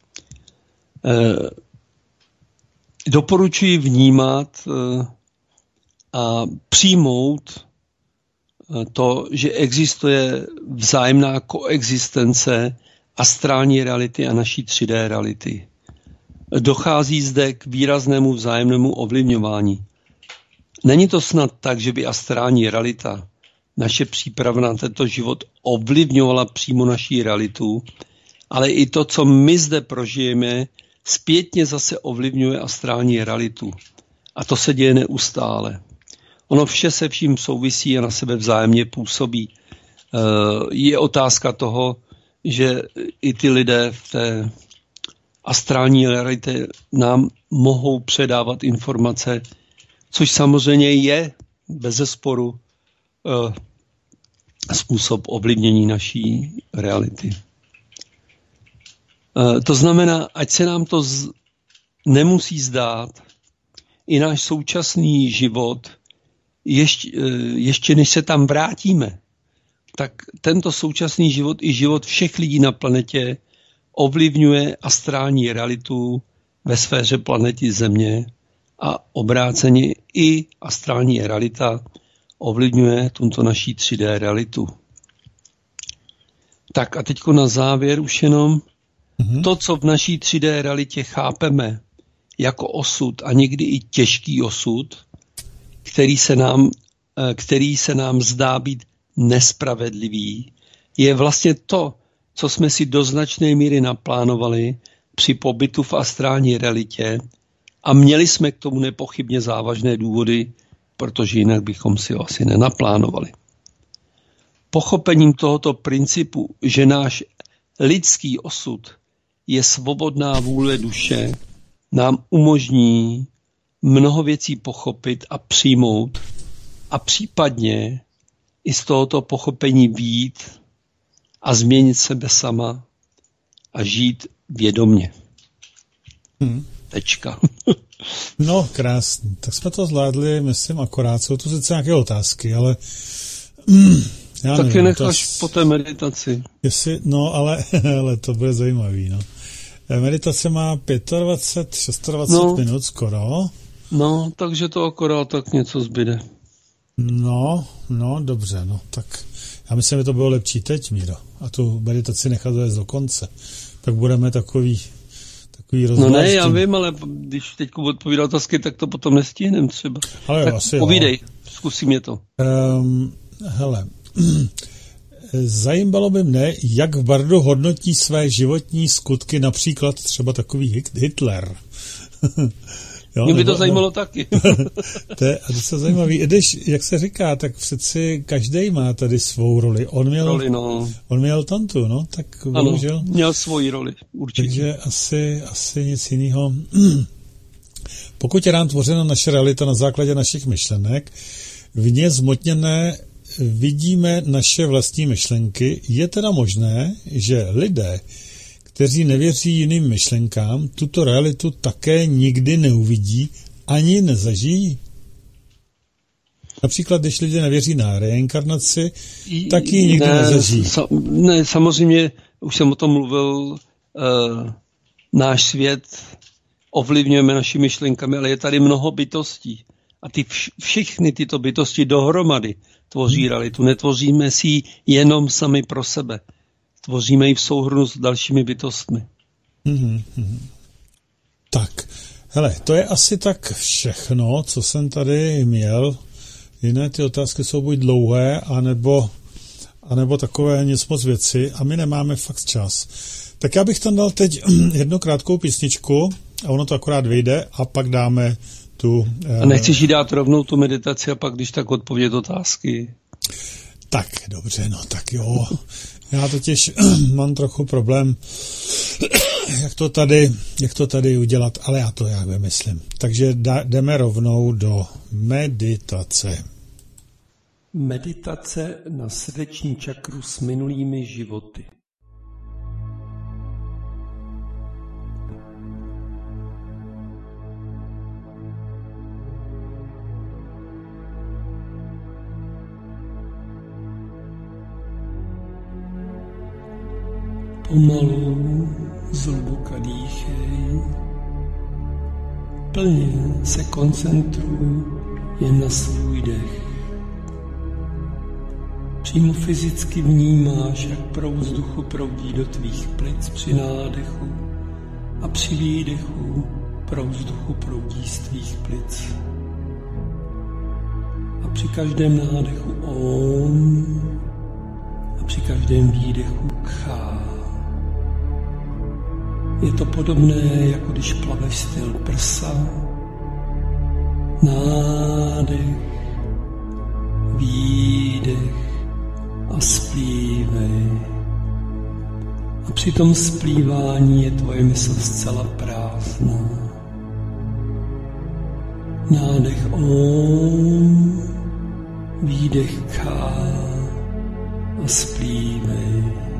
Doporučuji vnímat a přijmout to, že existuje vzájemná koexistence astrální reality a naší 3D reality. Dochází zde k výraznému vzájemnému ovlivňování. Není to snad tak, že by astrální realita, naše příprava na tento život, ovlivňovala přímo naší realitu, ale i to, co my zde prožijeme, zpětně zase ovlivňuje astrální realitu. A to se děje neustále. Ono vše se vším souvisí a na sebe vzájemně působí. Je otázka toho, že i ty lidé v té astrální realitě nám mohou předávat informace, což samozřejmě je bezesporu způsob ovlivnění naší reality. To znamená, ať se nám to nemusí zdát, i náš současný život, ještě než se tam vrátíme, tak tento současný život i život všech lidí na planetě ovlivňuje astrální realitu ve sféře planety Země a obráceně i astrální realita ovlivňuje tuto naší 3D realitu. Tak a teďko na závěr už jenom to, co v naší 3D realitě chápeme jako osud a někdy i těžký osud, který se nám zdá být nespravedlivý, je vlastně to, co jsme si do značné míry naplánovali při pobytu v astrální realitě a měli jsme k tomu nepochybně závažné důvody, protože jinak bychom si ho asi nenaplánovali. pochopením tohoto principu, že náš lidský osud je svobodná vůle duše, nám umožní mnoho věcí pochopit a přijmout a případně i z tohoto pochopení vyjít a změnit sebe sama a žít vědomně. Tečka. No, krásný. Tak jsme to zvládli, myslím, akorát. Jsou to sice nějaké otázky, ale já tak nevím, je necháš po té meditaci. Ale to bude zajímavý, no. Meditace má 25-26 minut skoro. No, takže to akorát tak něco zbyde. No, dobře, no, tak já myslím, že to bylo lepší teď, Míro. A tu meditaci nechat dojít do konce. Tak budeme takový rozváždění. No ne, já vím, ale když teď budu odpovídat otázky, tak to potom nestihnem třeba. Ale tak asi povídej, zkusím je to. Hele, zajímalo by mne, jak v bardu hodnotí své životní skutky, například třeba takový Hitler. Jo, mě by to zajímalo taky. To je zajímavý. Když, jak se říká, tak přeci každý má tady svou roli. On měl tantu, no, tak bohužel. Ano, měl svoji roli, určitě. Takže asi nic jiného. Pokud je nám tvořena naše realita na základě našich myšlenek, v ně zmotněné vidíme naše vlastní myšlenky, je teda možné, že lidé, kteří nevěří jiným myšlenkám, tuto realitu také nikdy neuvidí ani nezažijí. Například, když lidé nevěří na reinkarnaci, tak ji nikdy nezažijí. Ne, samozřejmě, už jsem o tom mluvil, náš svět ovlivňujeme našimi myšlenkami, ale je tady mnoho bytostí. A všechny tyto bytosti dohromady tvoří realitu. Netvoříme si ji jenom sami pro sebe. Tvoříme ji v souhrnu s dalšími bytostmi. Tak, hele, to je asi tak všechno, co jsem tady měl. Jiné ty otázky jsou buď dlouhé, anebo takové nic moc věci a my nemáme fakt čas. Tak já bych tam dal teď jednu krátkou písničku a ono to akorát vyjde a pak dáme tu... A nechceš jí dát rovnou tu meditaci a pak když tak odpovědět otázky? Tak, dobře, no tak jo. Já totiž mám trochu problém, jak to tady udělat, ale já to jak vymyslím. Takže jdeme rovnou do meditace. Meditace na srdeční čakru s minulými životy. Pomalu, zhluboka dýchej, plně se koncentruj jen na svůj dech. Přímo fyzicky vnímáš, jak proud vzduchu proudí do tvých plic při nádechu a při výdechu proud vzduchu proudí z tvých plic. A při každém nádechu Om a při každém výdechu Kha. Je to podobné, jako když plaveš styl prsa, nádech, výdech a splívej. A při tom splívání je tvoje mysl zcela prázdná. Nádech Om, výdech Kha a splívej.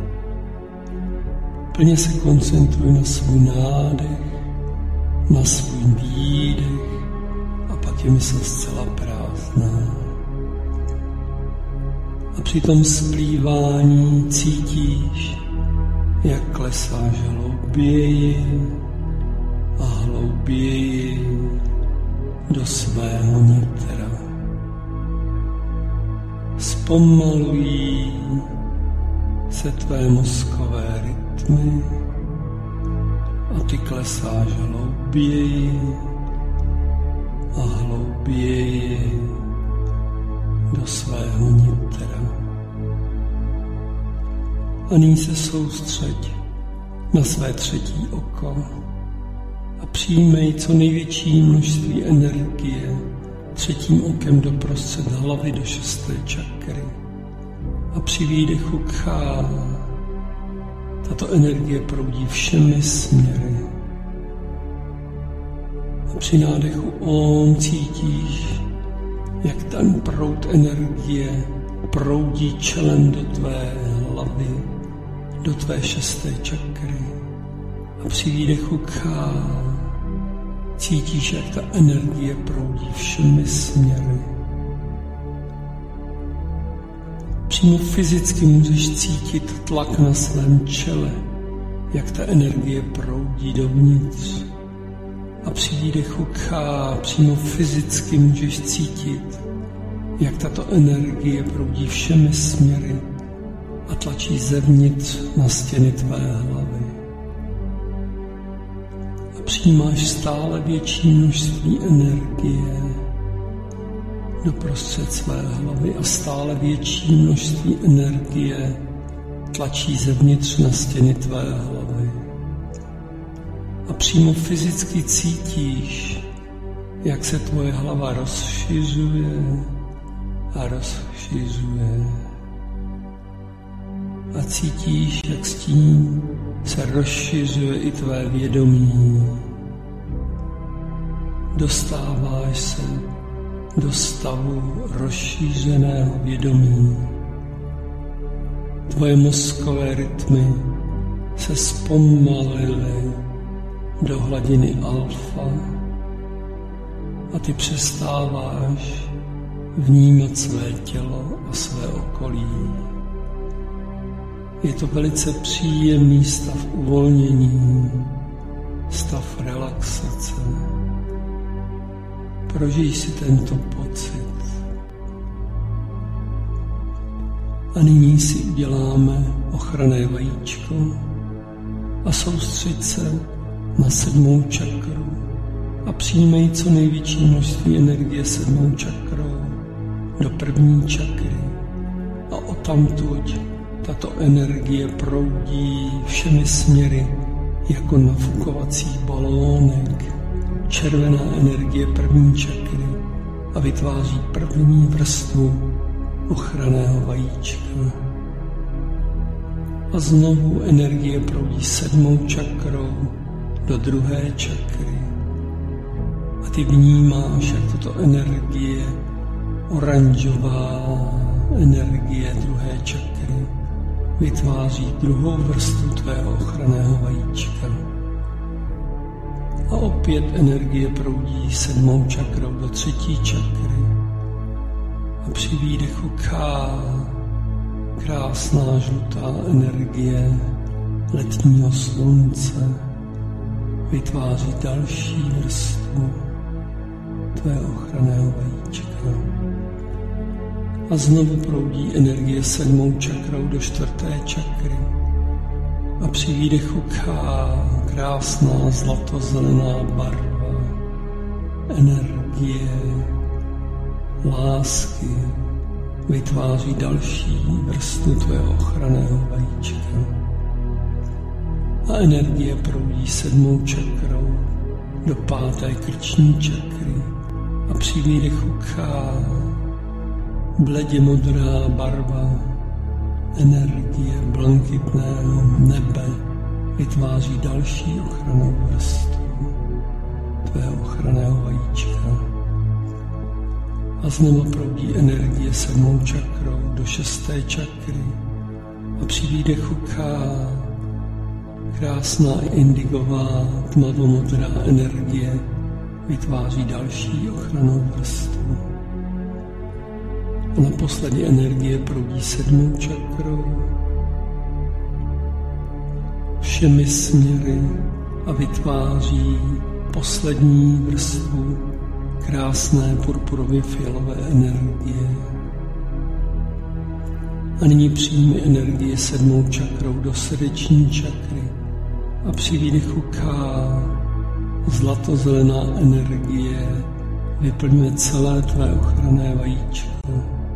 Plně se koncentruj na svůj nádech, na svůj výdech a pak je mysl zcela prázdná. A při tom splývání cítíš, jak klesáš hlouběji a hlouběji do svého nitra. Zpomalují se tvé mozkové rytmy a ty klesáš hlouběji a hlouběji do svého nitra. A nyní se soustřeď na své třetí oko a přijmej co největší množství energie třetím okem doprostřed hlavy do šesté čakry a při výdechu Kha tato energie proudí všemi směry. A při nádechu Om cítíš, jak ten proud energie proudí čelem do tvé hlavy, do tvé 6. čakry. A při výdechu Kha cítíš, jak ta energie proudí všemi směry. Přímo fyzicky můžeš cítit tlak na svém čele, jak ta energie proudí dovnitř. A při výdechu Kha přímo fyzicky můžeš cítit, jak tato energie proudí všemi směry a tlačí zevnitř na stěny tvé hlavy. A přijímáš stále větší množství energie doprostřed své hlavy a stále větší množství energie tlačí zevnitř na stěny tvé hlavy. A přímo fyzicky cítíš, jak se tvoje hlava rozšiřuje a rozšiřuje. A cítíš, jak s tím se rozšiřuje i tvé vědomí. Dostáváš se do stavu rozšířeného vědomí. Tvoje mozkové rytmy se zpomalily do hladiny alfa a ty přestáváš vnímat své tělo a své okolí. Je to velice příjemný stav uvolnění, stav relaxace. Prožij si tento pocit. A nyní si uděláme ochranné vajíčko a soustřeď se na 7. čakru a přijmej co největší množství energie 7. čakrou do 1. čakry a odtamtud tato energie proudí všemi směry jako nafukovací balónek. Červená energie 1. čakry a vytváří první vrstvu ochranného vajíčka. A znovu energie proudí 7. čakrou do 2. čakry. A ty vnímáš, jak tato energie, oranžová energie 2. čakry, vytváří druhou vrstvu tvého ochranného vajíčka. A opět energie proudí 7. čakrou do 3. čakry. A při výdechu Kha krásná žlutá energie letního slunce vytváří další vrstvu tvého ochranného vajíčka. A znovu proudí energie 7. čakrou do 4. čakry. A při výdechu Kha krásná zlatozelená barva energie lásky vytváří další vrstvu tvého ochranného vajíčka. A energie proudí 7. čakrou do 5. krční čakry. A při výdechu Kha bledě modrá barva energie blankitného nebe vytváří další ochrannou vrstvu tvého ochranného vajíčka. A znovu proudí energie 7. čakrou do 6. čakry. A při výdechu Kha krásná indigová tmavomodrá energie vytváří další ochrannou vrstvu. A naposledy energie proudí 7. čakrou všemi směry a vytváří poslední vrstvu krásné purpurově fialové energie. A nyní přijmi energie 7. čakrou do srdeční čakry a při výdechu Kha zlatozelená energie vyplňuje celé tvé ochranné vajíčko.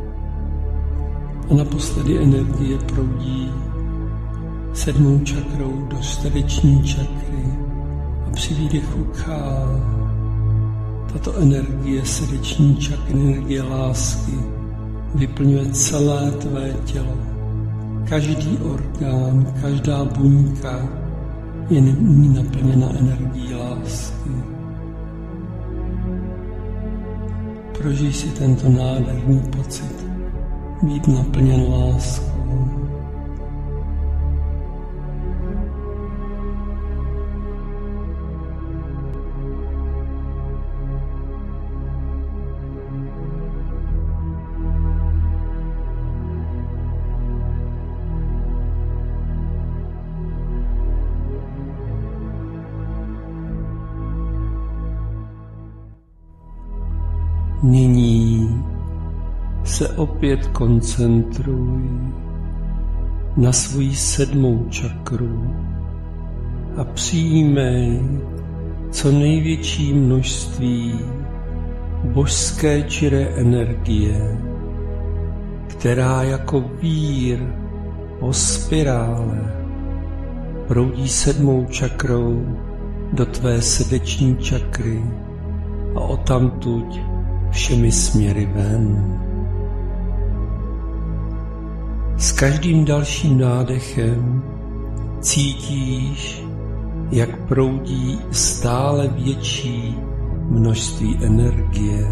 A naposledy energie proudí 7. čakrou do srdeční čakry a při výdechu Kha tato energie srdeční čakry, energie lásky vyplňuje celé tvé tělo. každý orgán, každá buňka je nyní naplněna energií lásky. Prožij si tento nádherný pocit být naplněn láskou. Nyní se opět koncentruj na svoji 7. čakru a přijímej co největší množství božské čiré energie, která jako vír po spirále proudí 7. čakrou do tvé srdeční čakry a odtamtud všemi směry ven. S každým dalším nádechem cítíš, jak proudí stále větší množství energie.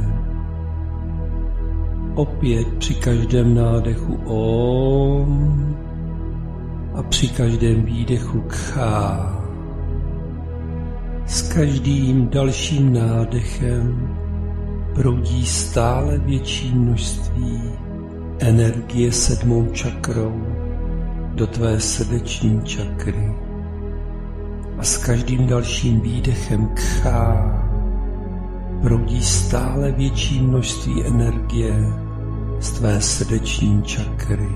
Opět při každém nádechu Om a při každém výdechu Kha. S každým dalším nádechem proudí stále větší množství energie 7. čakrou do tvé srdeční čakry. A s každým dalším výdechem Kha proudí stále větší množství energie z tvé srdeční čakry.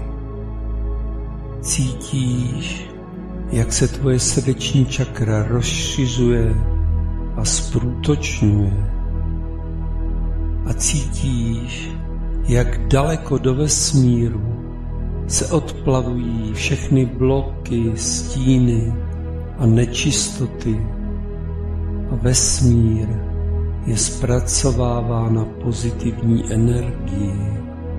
Cítíš, jak se tvoje srdeční čakra rozšiřuje a zprůtočňuje. A cítíš, jak daleko do vesmíru se odplavují všechny bloky, stíny a nečistoty a vesmír je zpracovává na pozitivní energii.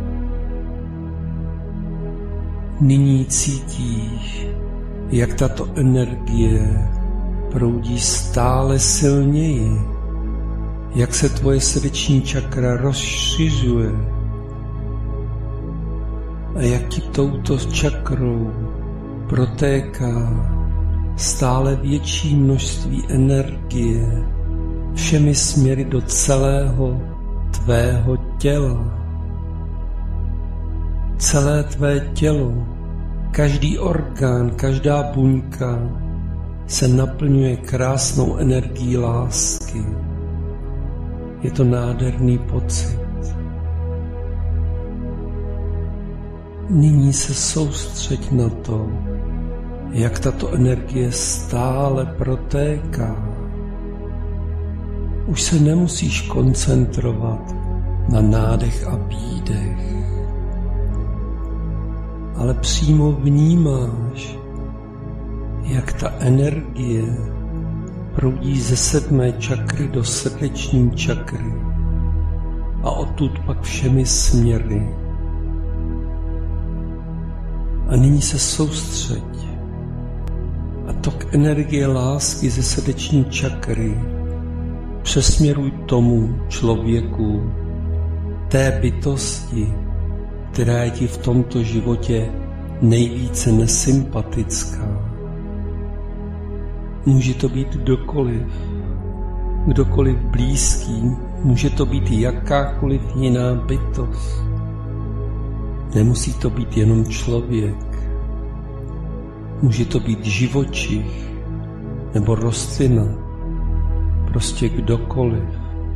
Nyní cítíš, jak tato energie proudí stále silněji, jak se tvoje srdeční čakra rozšiřuje a jak ti touto čakrou protéká stále větší množství energie všemi směry do celého tvého těla. Celé tvé tělo, každý orgán, každá buňka se naplňuje krásnou energií lásky. Je to nádherný pocit. Nyní se soustřeď na to, jak tato energie stále protéká. Už se nemusíš koncentrovat na nádech a výdech, ale přímo vnímáš, jak ta energie proudí ze 7. čakry do srdeční čakry a odtud pak všemi směry. A nyní se soustřeď a tok energie lásky ze srdeční čakry přesměruj tomu člověku, té bytosti, která je ti v tomto životě nejvíce nesympatická. Může to být kdokoliv blízký, může to být jakákoliv jiná bytost. Nemusí to být jenom člověk. Může to být živočich nebo rostlina, prostě kdokoliv.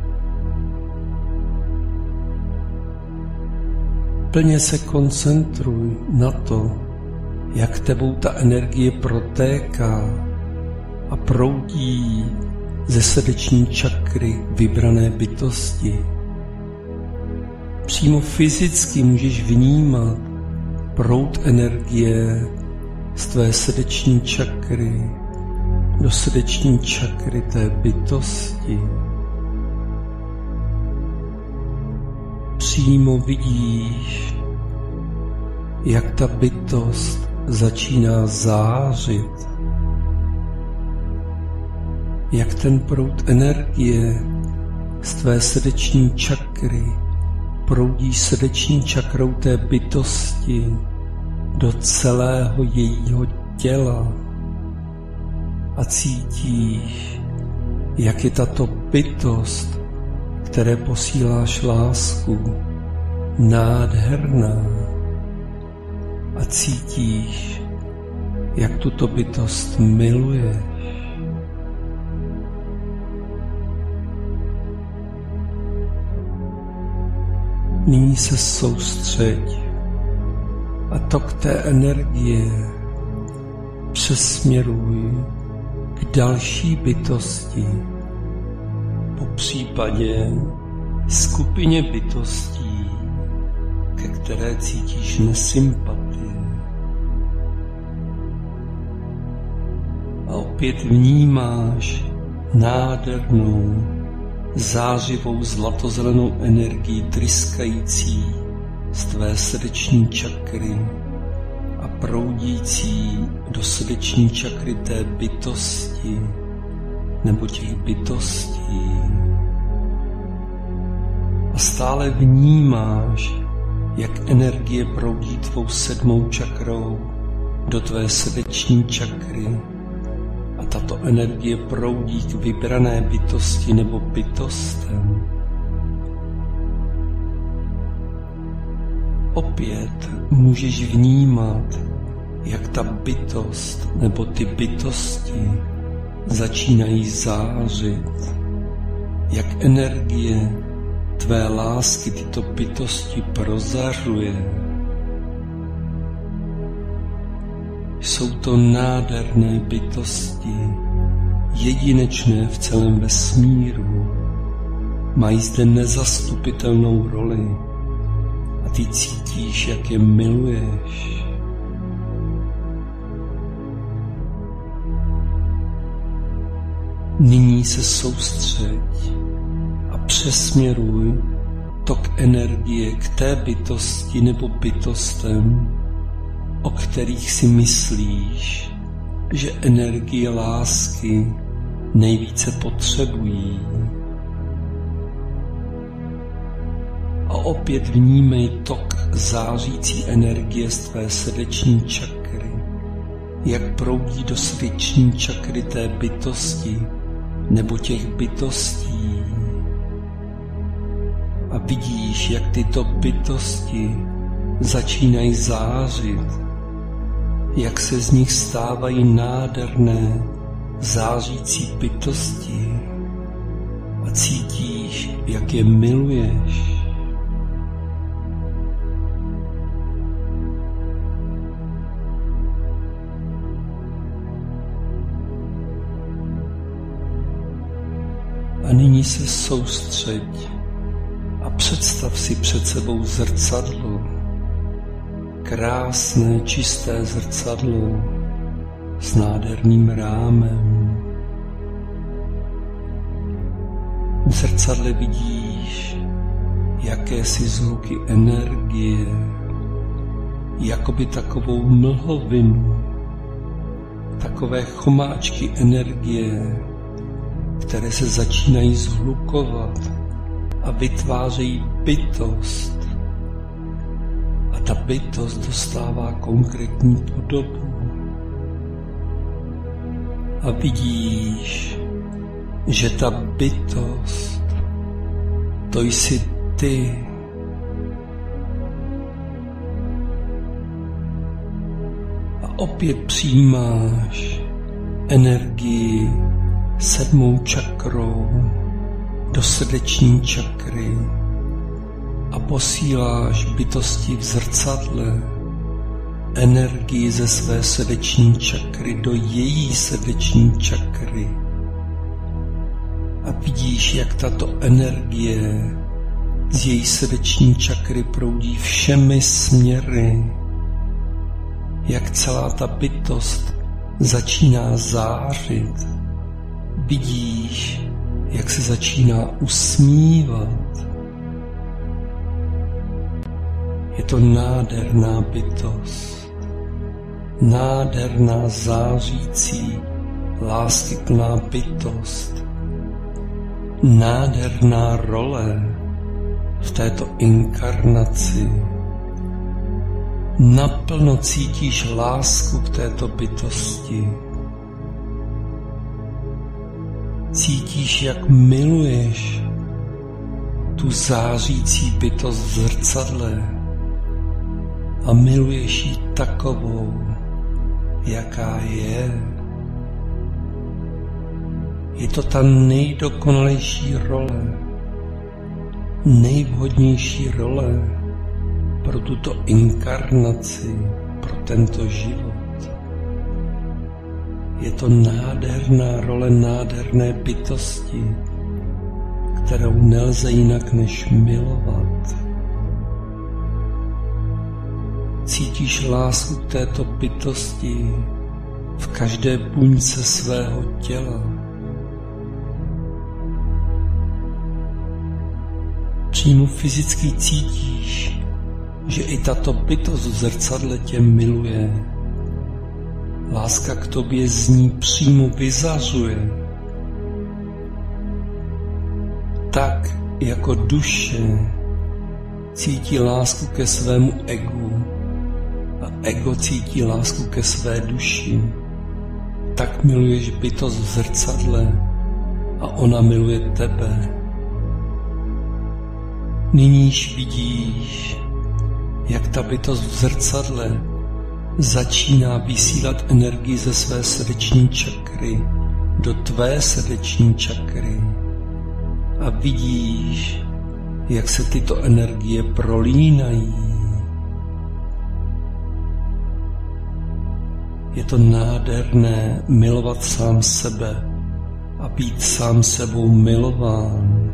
Plně se koncentruj na to, jak tebou ta energie protéká a proudí ze srdeční čakry vybrané bytosti. Přímo fyzicky můžeš vnímat proud energie z tvé srdeční čakry do srdeční čakry té bytosti. Přímo vidíš, jak ta bytost začíná zářit, jak ten proud energie z tvé srdeční čakry proudí srdeční čakrou té bytosti do celého jejího těla a cítíš, jak je tato bytost, které posíláš lásku, nádherná a cítíš, jak tuto bytost miluješ. Nyní se soustřeď a tok té energie přesměruj k další bytosti, popřípadě skupině bytostí, ke které cítíš nesympatii. A opět vnímáš nádhernou, zářivou zlatozelenou energii tryskající z tvé srdeční čakry a proudící do srdeční čakry té bytosti nebo těch bytostí. A stále vnímáš, jak energie proudí tvou 7. čakrou do tvé srdeční čakry a tato energie proudí k vybrané bytosti nebo bytostem. Opět můžeš vnímat, jak ta bytost nebo ty bytosti začínají zářit, jak energie tvé lásky tyto bytosti prozařuje. Jsou to nádherné bytosti, jedinečné v celém vesmíru. Mají zde nezastupitelnou roli a ty cítíš, jak je miluješ. Nyní se soustřeď a přesměruj tok energie k té bytosti nebo bytostem, o kterých si myslíš, že energie lásky nejvíce potřebují. A opět vnímej tok zářící energie z tvé srdeční čakry, jak proudí do srdeční čakry té bytosti nebo těch bytostí. A vidíš, jak tyto bytosti začínají zářit, jak se z nich stávají nádherné, zářící bytosti a cítíš, jak je miluješ. A nyní se soustřeď a představ si před sebou zrcadlo, krásné, čisté zrcadlo s nádherným rámem. V zrcadle vidíš jakési zvuky energie, jakoby takovou mlhovinu, takové chomáčky energie, které se začínají zhlukovat a vytvářejí bytost. A ta bytost dostává konkrétní podobu. A vidíš, že ta bytost, to jsi ty. A opět přijímáš energii 7. čakrou do srdeční čakry a posíláš bytosti v zrcadle energii ze své srdeční čakry do její srdeční čakry. A vidíš, jak tato energie z její srdeční čakry proudí všemi směry, jak celá ta bytost začíná zářit. Vidíš, jak se začíná usmívat. Je to nádherná bytost. nádherná zářící, láskyplná bytost, nádherná role v této inkarnaci. Naplno cítíš lásku k této bytosti. Cítíš, jak miluješ tu zářící bytost v zrcadle a miluješ ji takovou, jaká je. Je to ta nejdokonalejší role, nejvhodnější role pro tuto inkarnaci, pro tento život. Je to nádherná role nádherné bytosti, kterou nelze jinak než milovat. Cítíš lásku k této bytosti v každé buňce svého těla. Přímo fyzicky cítíš, že i tato bytost v zrcadle tě miluje. Láska k tobě z ní přímo vyzařuje. Tak jako duše cítí lásku ke svému egu a ego cítí lásku ke své duši, tak miluješ bytost v zrcadle a ona miluje tebe. Nyníž vidíš, jak ta bytost v zrcadle začíná vysílat energii ze své srdeční čakry do tvé srdeční čakry a vidíš, jak se tyto energie prolínají. Je to nádherné milovat sám sebe a být sám sebou milován.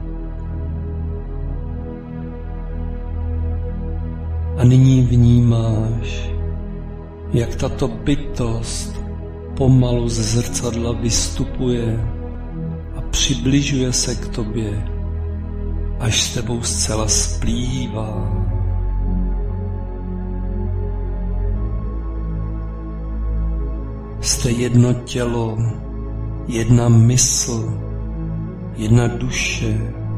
A nyní vnímáš, jak tato bytost pomalu ze zrcadla vystupuje a přibližuje se k tobě, až s tebou zcela splývá. Jste jedno tělo, jedna mysl, jedna duše.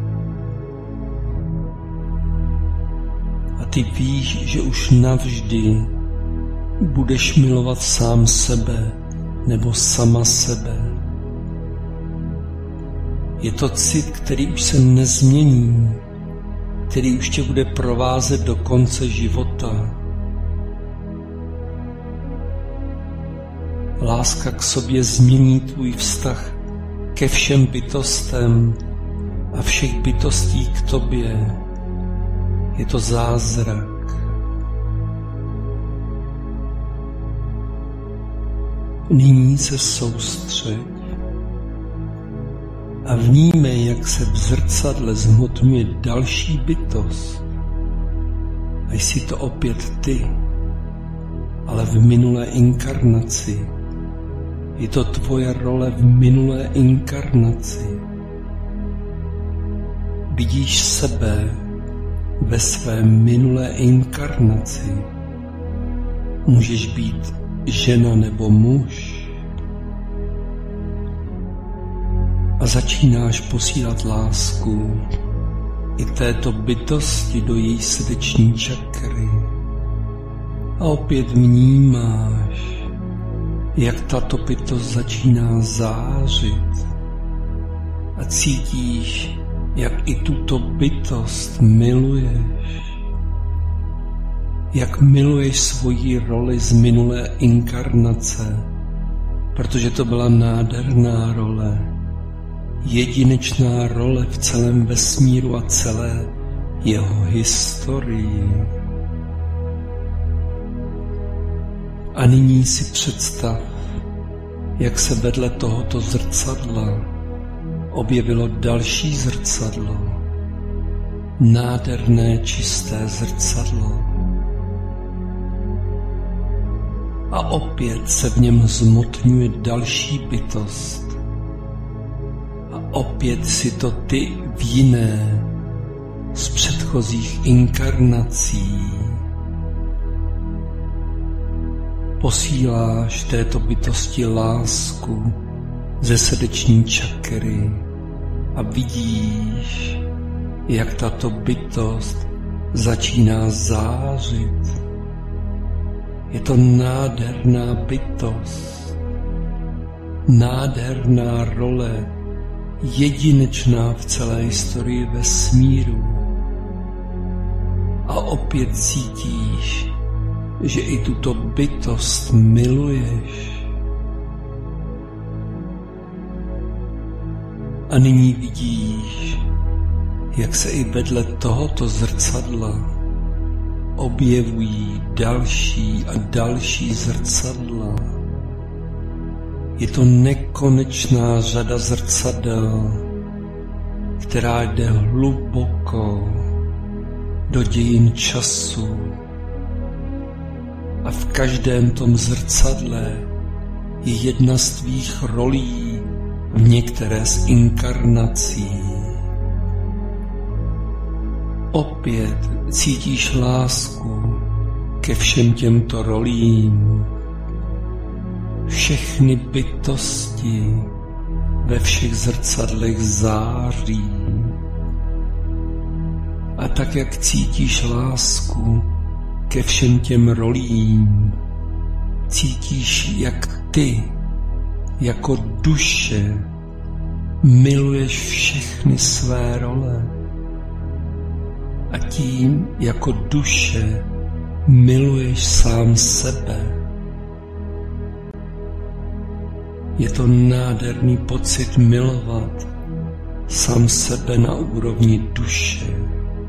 A ty víš, že už navždy budeš milovat sám sebe nebo sama sebe. Je to cit, který už se nezmění, který už tě bude provázet do konce života. Láska k sobě změní tvůj vztah ke všem bytostem a všech bytostí k tobě. Je to zázrak. Nyní se soustřeď a vnímej, jak se v zrcadle zhmotňuje další bytost. A jsi to opět ty, ale v minulé inkarnaci. Je to tvoje role v minulé inkarnaci. Vidíš sebe ve své minulé inkarnaci. Můžeš být žena nebo muž. A začínáš posílat lásku i této bytosti do její srdeční čakry. A opět vnímáš, jak tato bytost začíná zářit. A cítíš, jak i tuto bytost miluješ. Jak miluješ svoji roli z minulé inkarnace, protože to byla nádherná role, jedinečná role v celém vesmíru a celé jeho historii. A nyní si představ, jak se vedle tohoto zrcadla objevilo další zrcadlo, nádherné čisté zrcadlo. A opět se v něm zmotňuje další bytost. A opět si to ty v jiné z předchozích inkarnací. Posíláš této bytosti lásku ze srdeční čakry a vidíš, jak tato bytost začíná zářit. Je to nádherná bytost, nádherná role, jedinečná v celé historii vesmíru. A opět cítíš, že i tuto bytost miluješ. A nyní vidíš, jak se i vedle tohoto zrcadla objevují další a další zrcadla. Je to nekonečná řada zrcadel, která jde hluboko do dějin času. A v každém tom zrcadle je jedna z tvých rolí v některé z inkarnací. Opět cítíš lásku ke všem těmto rolím. Všechny bytosti ve všech zrcadlech září. A tak, jak cítíš lásku ke všem těm rolím, cítíš, jak ty, jako duše, miluješ všechny své role. A tím, jako duše, miluješ sám sebe. Je to nádherný pocit milovat sám sebe na úrovni duše.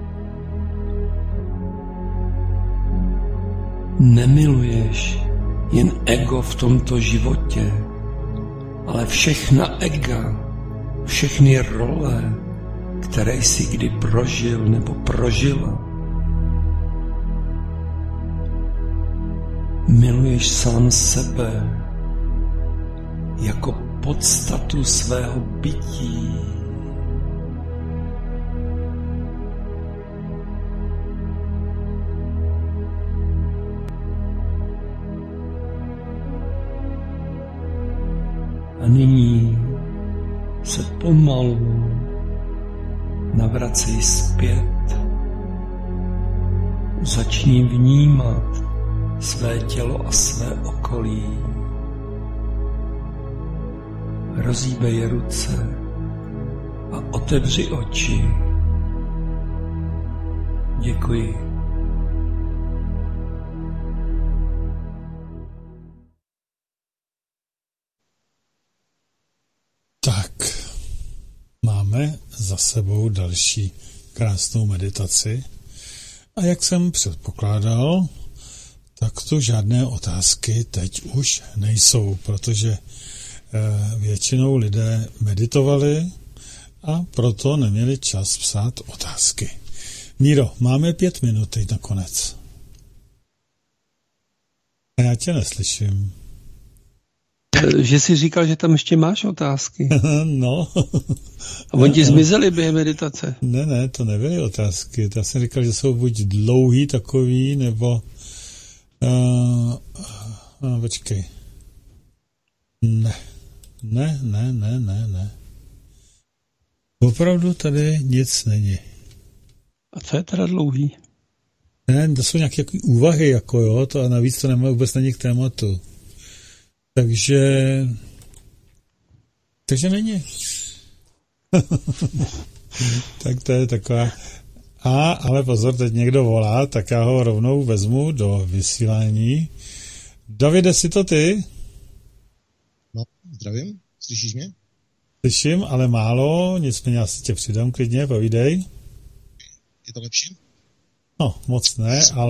Nemiluješ jen ego v tomto životě, ale všechna ega, všechny role, které jsi kdy prožil nebo prožila. Miluješ sám sebe jako podstatu svého bytí. A nyní se pomalu navracej zpět. Začni vnímat své tělo a své okolí. Rozhýbej ruce a otevři oči. Děkuji. Tak, máme za sebou další krásnou meditaci a jak jsem předpokládal, tak tu žádné otázky teď už nejsou, protože většinou lidé meditovali a proto neměli čas psát otázky. Míro, máme 5 minut teď nakonec. A já tě neslyším. Že jsi říkal, že tam ještě máš otázky. No. A oni ti zmizeli během meditace. Ne, to nebyly otázky. Já jsem říkal, že jsou buď dlouhý takový, nebo... počkej. Ne. Opravdu tady nic není. A co je teda dlouhý? Ne, to jsou nějaké úvahy, jako jo, to a navíc to nemá vůbec není k tématu. Takže není. Tak to je taková... ale pozor, teď někdo volá, tak já ho rovnou vezmu do vysílání. Davide, jsi to ty? No, zdravím, slyšíš mě? Slyším, ale málo, nicméně já si tě přidám klidně, povídej. Je to lepší? No, moc ne, ale...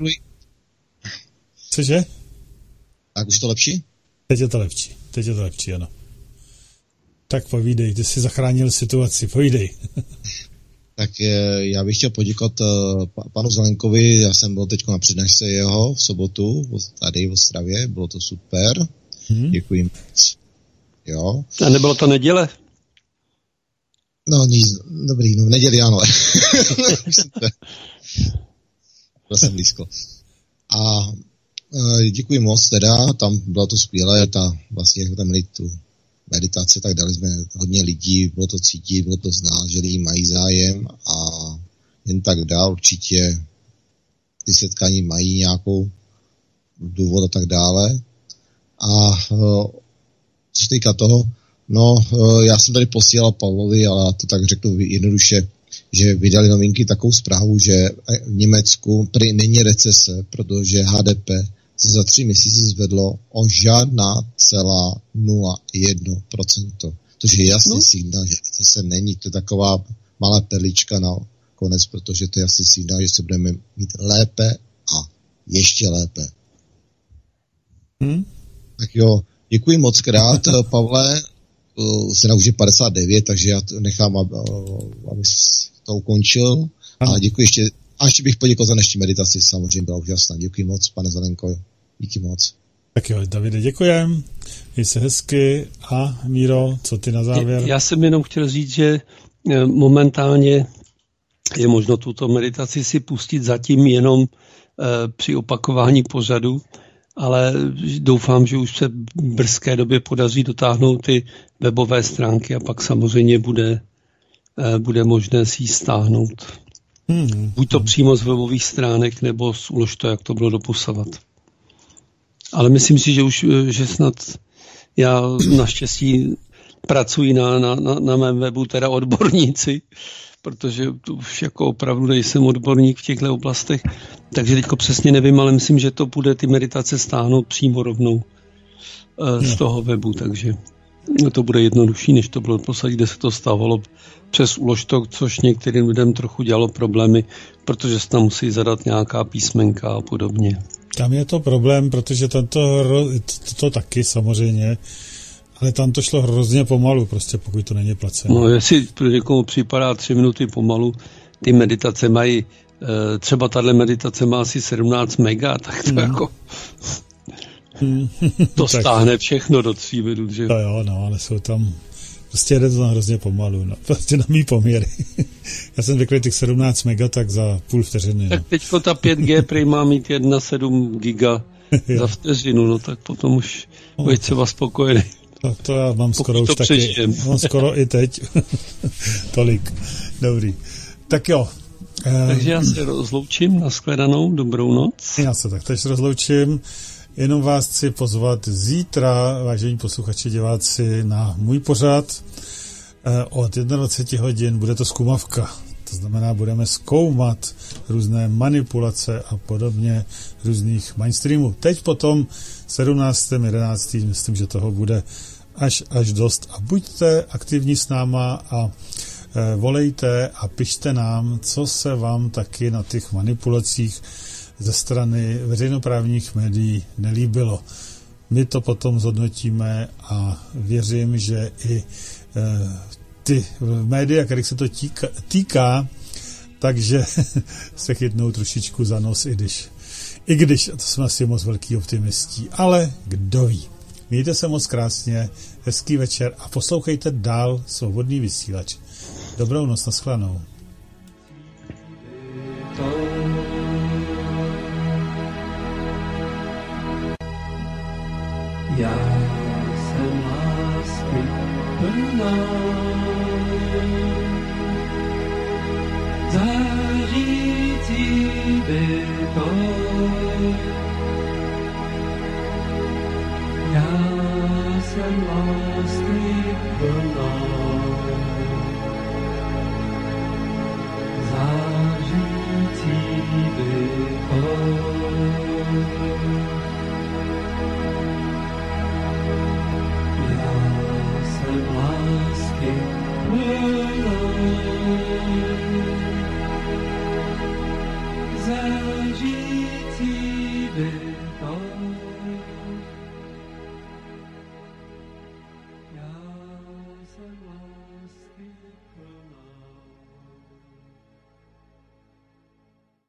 Cože? Tak už je to lepší? Teď je to lepší, ano. Tak povídej, ty jsi zachránil situaci, povídej. Tak já bych chtěl poděkovat panu Zelenkovi, já jsem byl teď na přednášce jeho v sobotu, tady v Ostravě, bylo to super, děkuji moc. Jo. A nebylo to neděle? No nic, dobrý, no v neděli ano. Byl jsem blízko. A Děkuji moc teda, tam bylo to skvělé, ta meditace, tak dali jsme hodně lidí, bylo to cítit, bylo to znát, že lidi mají zájem a jen tak dál, určitě ty setkání mají nějakou důvod a tak dále. A co se týká toho, já jsem tady posílal Pavlovi, ale to tak řeknu jednoduše, že vydali novinky takovou zprávu, že v Německu prý není recese, protože HDP se za 3 měsíce zvedlo o žádná celá 0,1%. Což je jasný signál, že recese není. To je taková malá perlička na konec, protože to je jasný signál, že se budeme mít lépe a ještě lépe. Tak jo, děkuji moc krát, Pavle. Se už je 59, takže já nechám, aby to ukončil. A děkuji ještě. A ještě bych poděkoval za dnešní meditaci, samozřejmě byla úžasná. Děkuji moc, pane Zelenko. Díky moc. Tak jo, Davide, děkujem. Měj se hezky. A Míro, co ty na závěr? Já jsem jenom chtěl říct, že momentálně je možno tuto meditaci si pustit zatím jenom při opakování pořadu, ale doufám, že už se v brzké době podaří dotáhnout ty webové stránky a pak samozřejmě bude možné si ji stáhnout. Buď to přímo z webových stránek, nebo z Uložto, jak to bylo doposavat. Ale myslím si, že snad já naštěstí pracuji na mém webu, teda odborníci, protože už jako opravdu nejsem odborník v těchto oblastech, takže teďko přesně nevím, ale myslím, že to bude ty meditace stáhnout přímo rovnou z toho webu, takže to bude jednodušší, než to bylo poslední, kde se to stávalo přes Uložto, což některým lidem trochu dělalo problémy, protože se tam musí zadat nějaká písmenka a podobně. Tam je to problém, protože tam to taky samozřejmě, ale tam to šlo hrozně pomalu, prostě pokud to není placené. No, jestli pro někomu připadá 3 minuty pomalu, ty meditace mají, třeba tahle meditace má asi 17 mega, tak to jako to stáhne všechno do 3 minut, že? To jo, ale jsou tam, prostě jde to tam hrozně pomalu, prostě na mý poměry. Já jsem řekl těch 17 mega, tak za půl vteřiny. Tak teďko ta 5G prý má mít 1,7 giga za vteřinu, tak potom už budeš třeba spokojený. To já mám skoro už taky. Mám skoro i teď. Tolik. Dobrý. Tak jo. Takže já se rozloučím, nashledanou, dobrou noc. Já se taktéž rozloučím. Jenom vás chci pozvat zítra, vážení posluchači, diváci, na můj pořad. Od 21 hodin bude to zkumavka. To znamená, budeme zkoumat různé manipulace a podobně různých mainstreamů. Teď potom 17.11. myslím, že toho bude až dost. A buďte aktivní s náma a volejte a pište nám, co se vám taky na těch manipulacích ze strany veřejnoprávních médií nelíbilo. My to potom zhodnotíme a věřím, že i ty média, kterých se to týká, takže se chytnou trošičku za nos, i když to jsme asi moc velký optimistí, ale kdo ví. Mějte se moc krásně, hezký večer a poslouchejte dál Svobodný vysílač. Dobrou noc, nashledanou. Já jsem lásky plná, zářící bytoj. Já jsem lásky plná, zářící bytoj.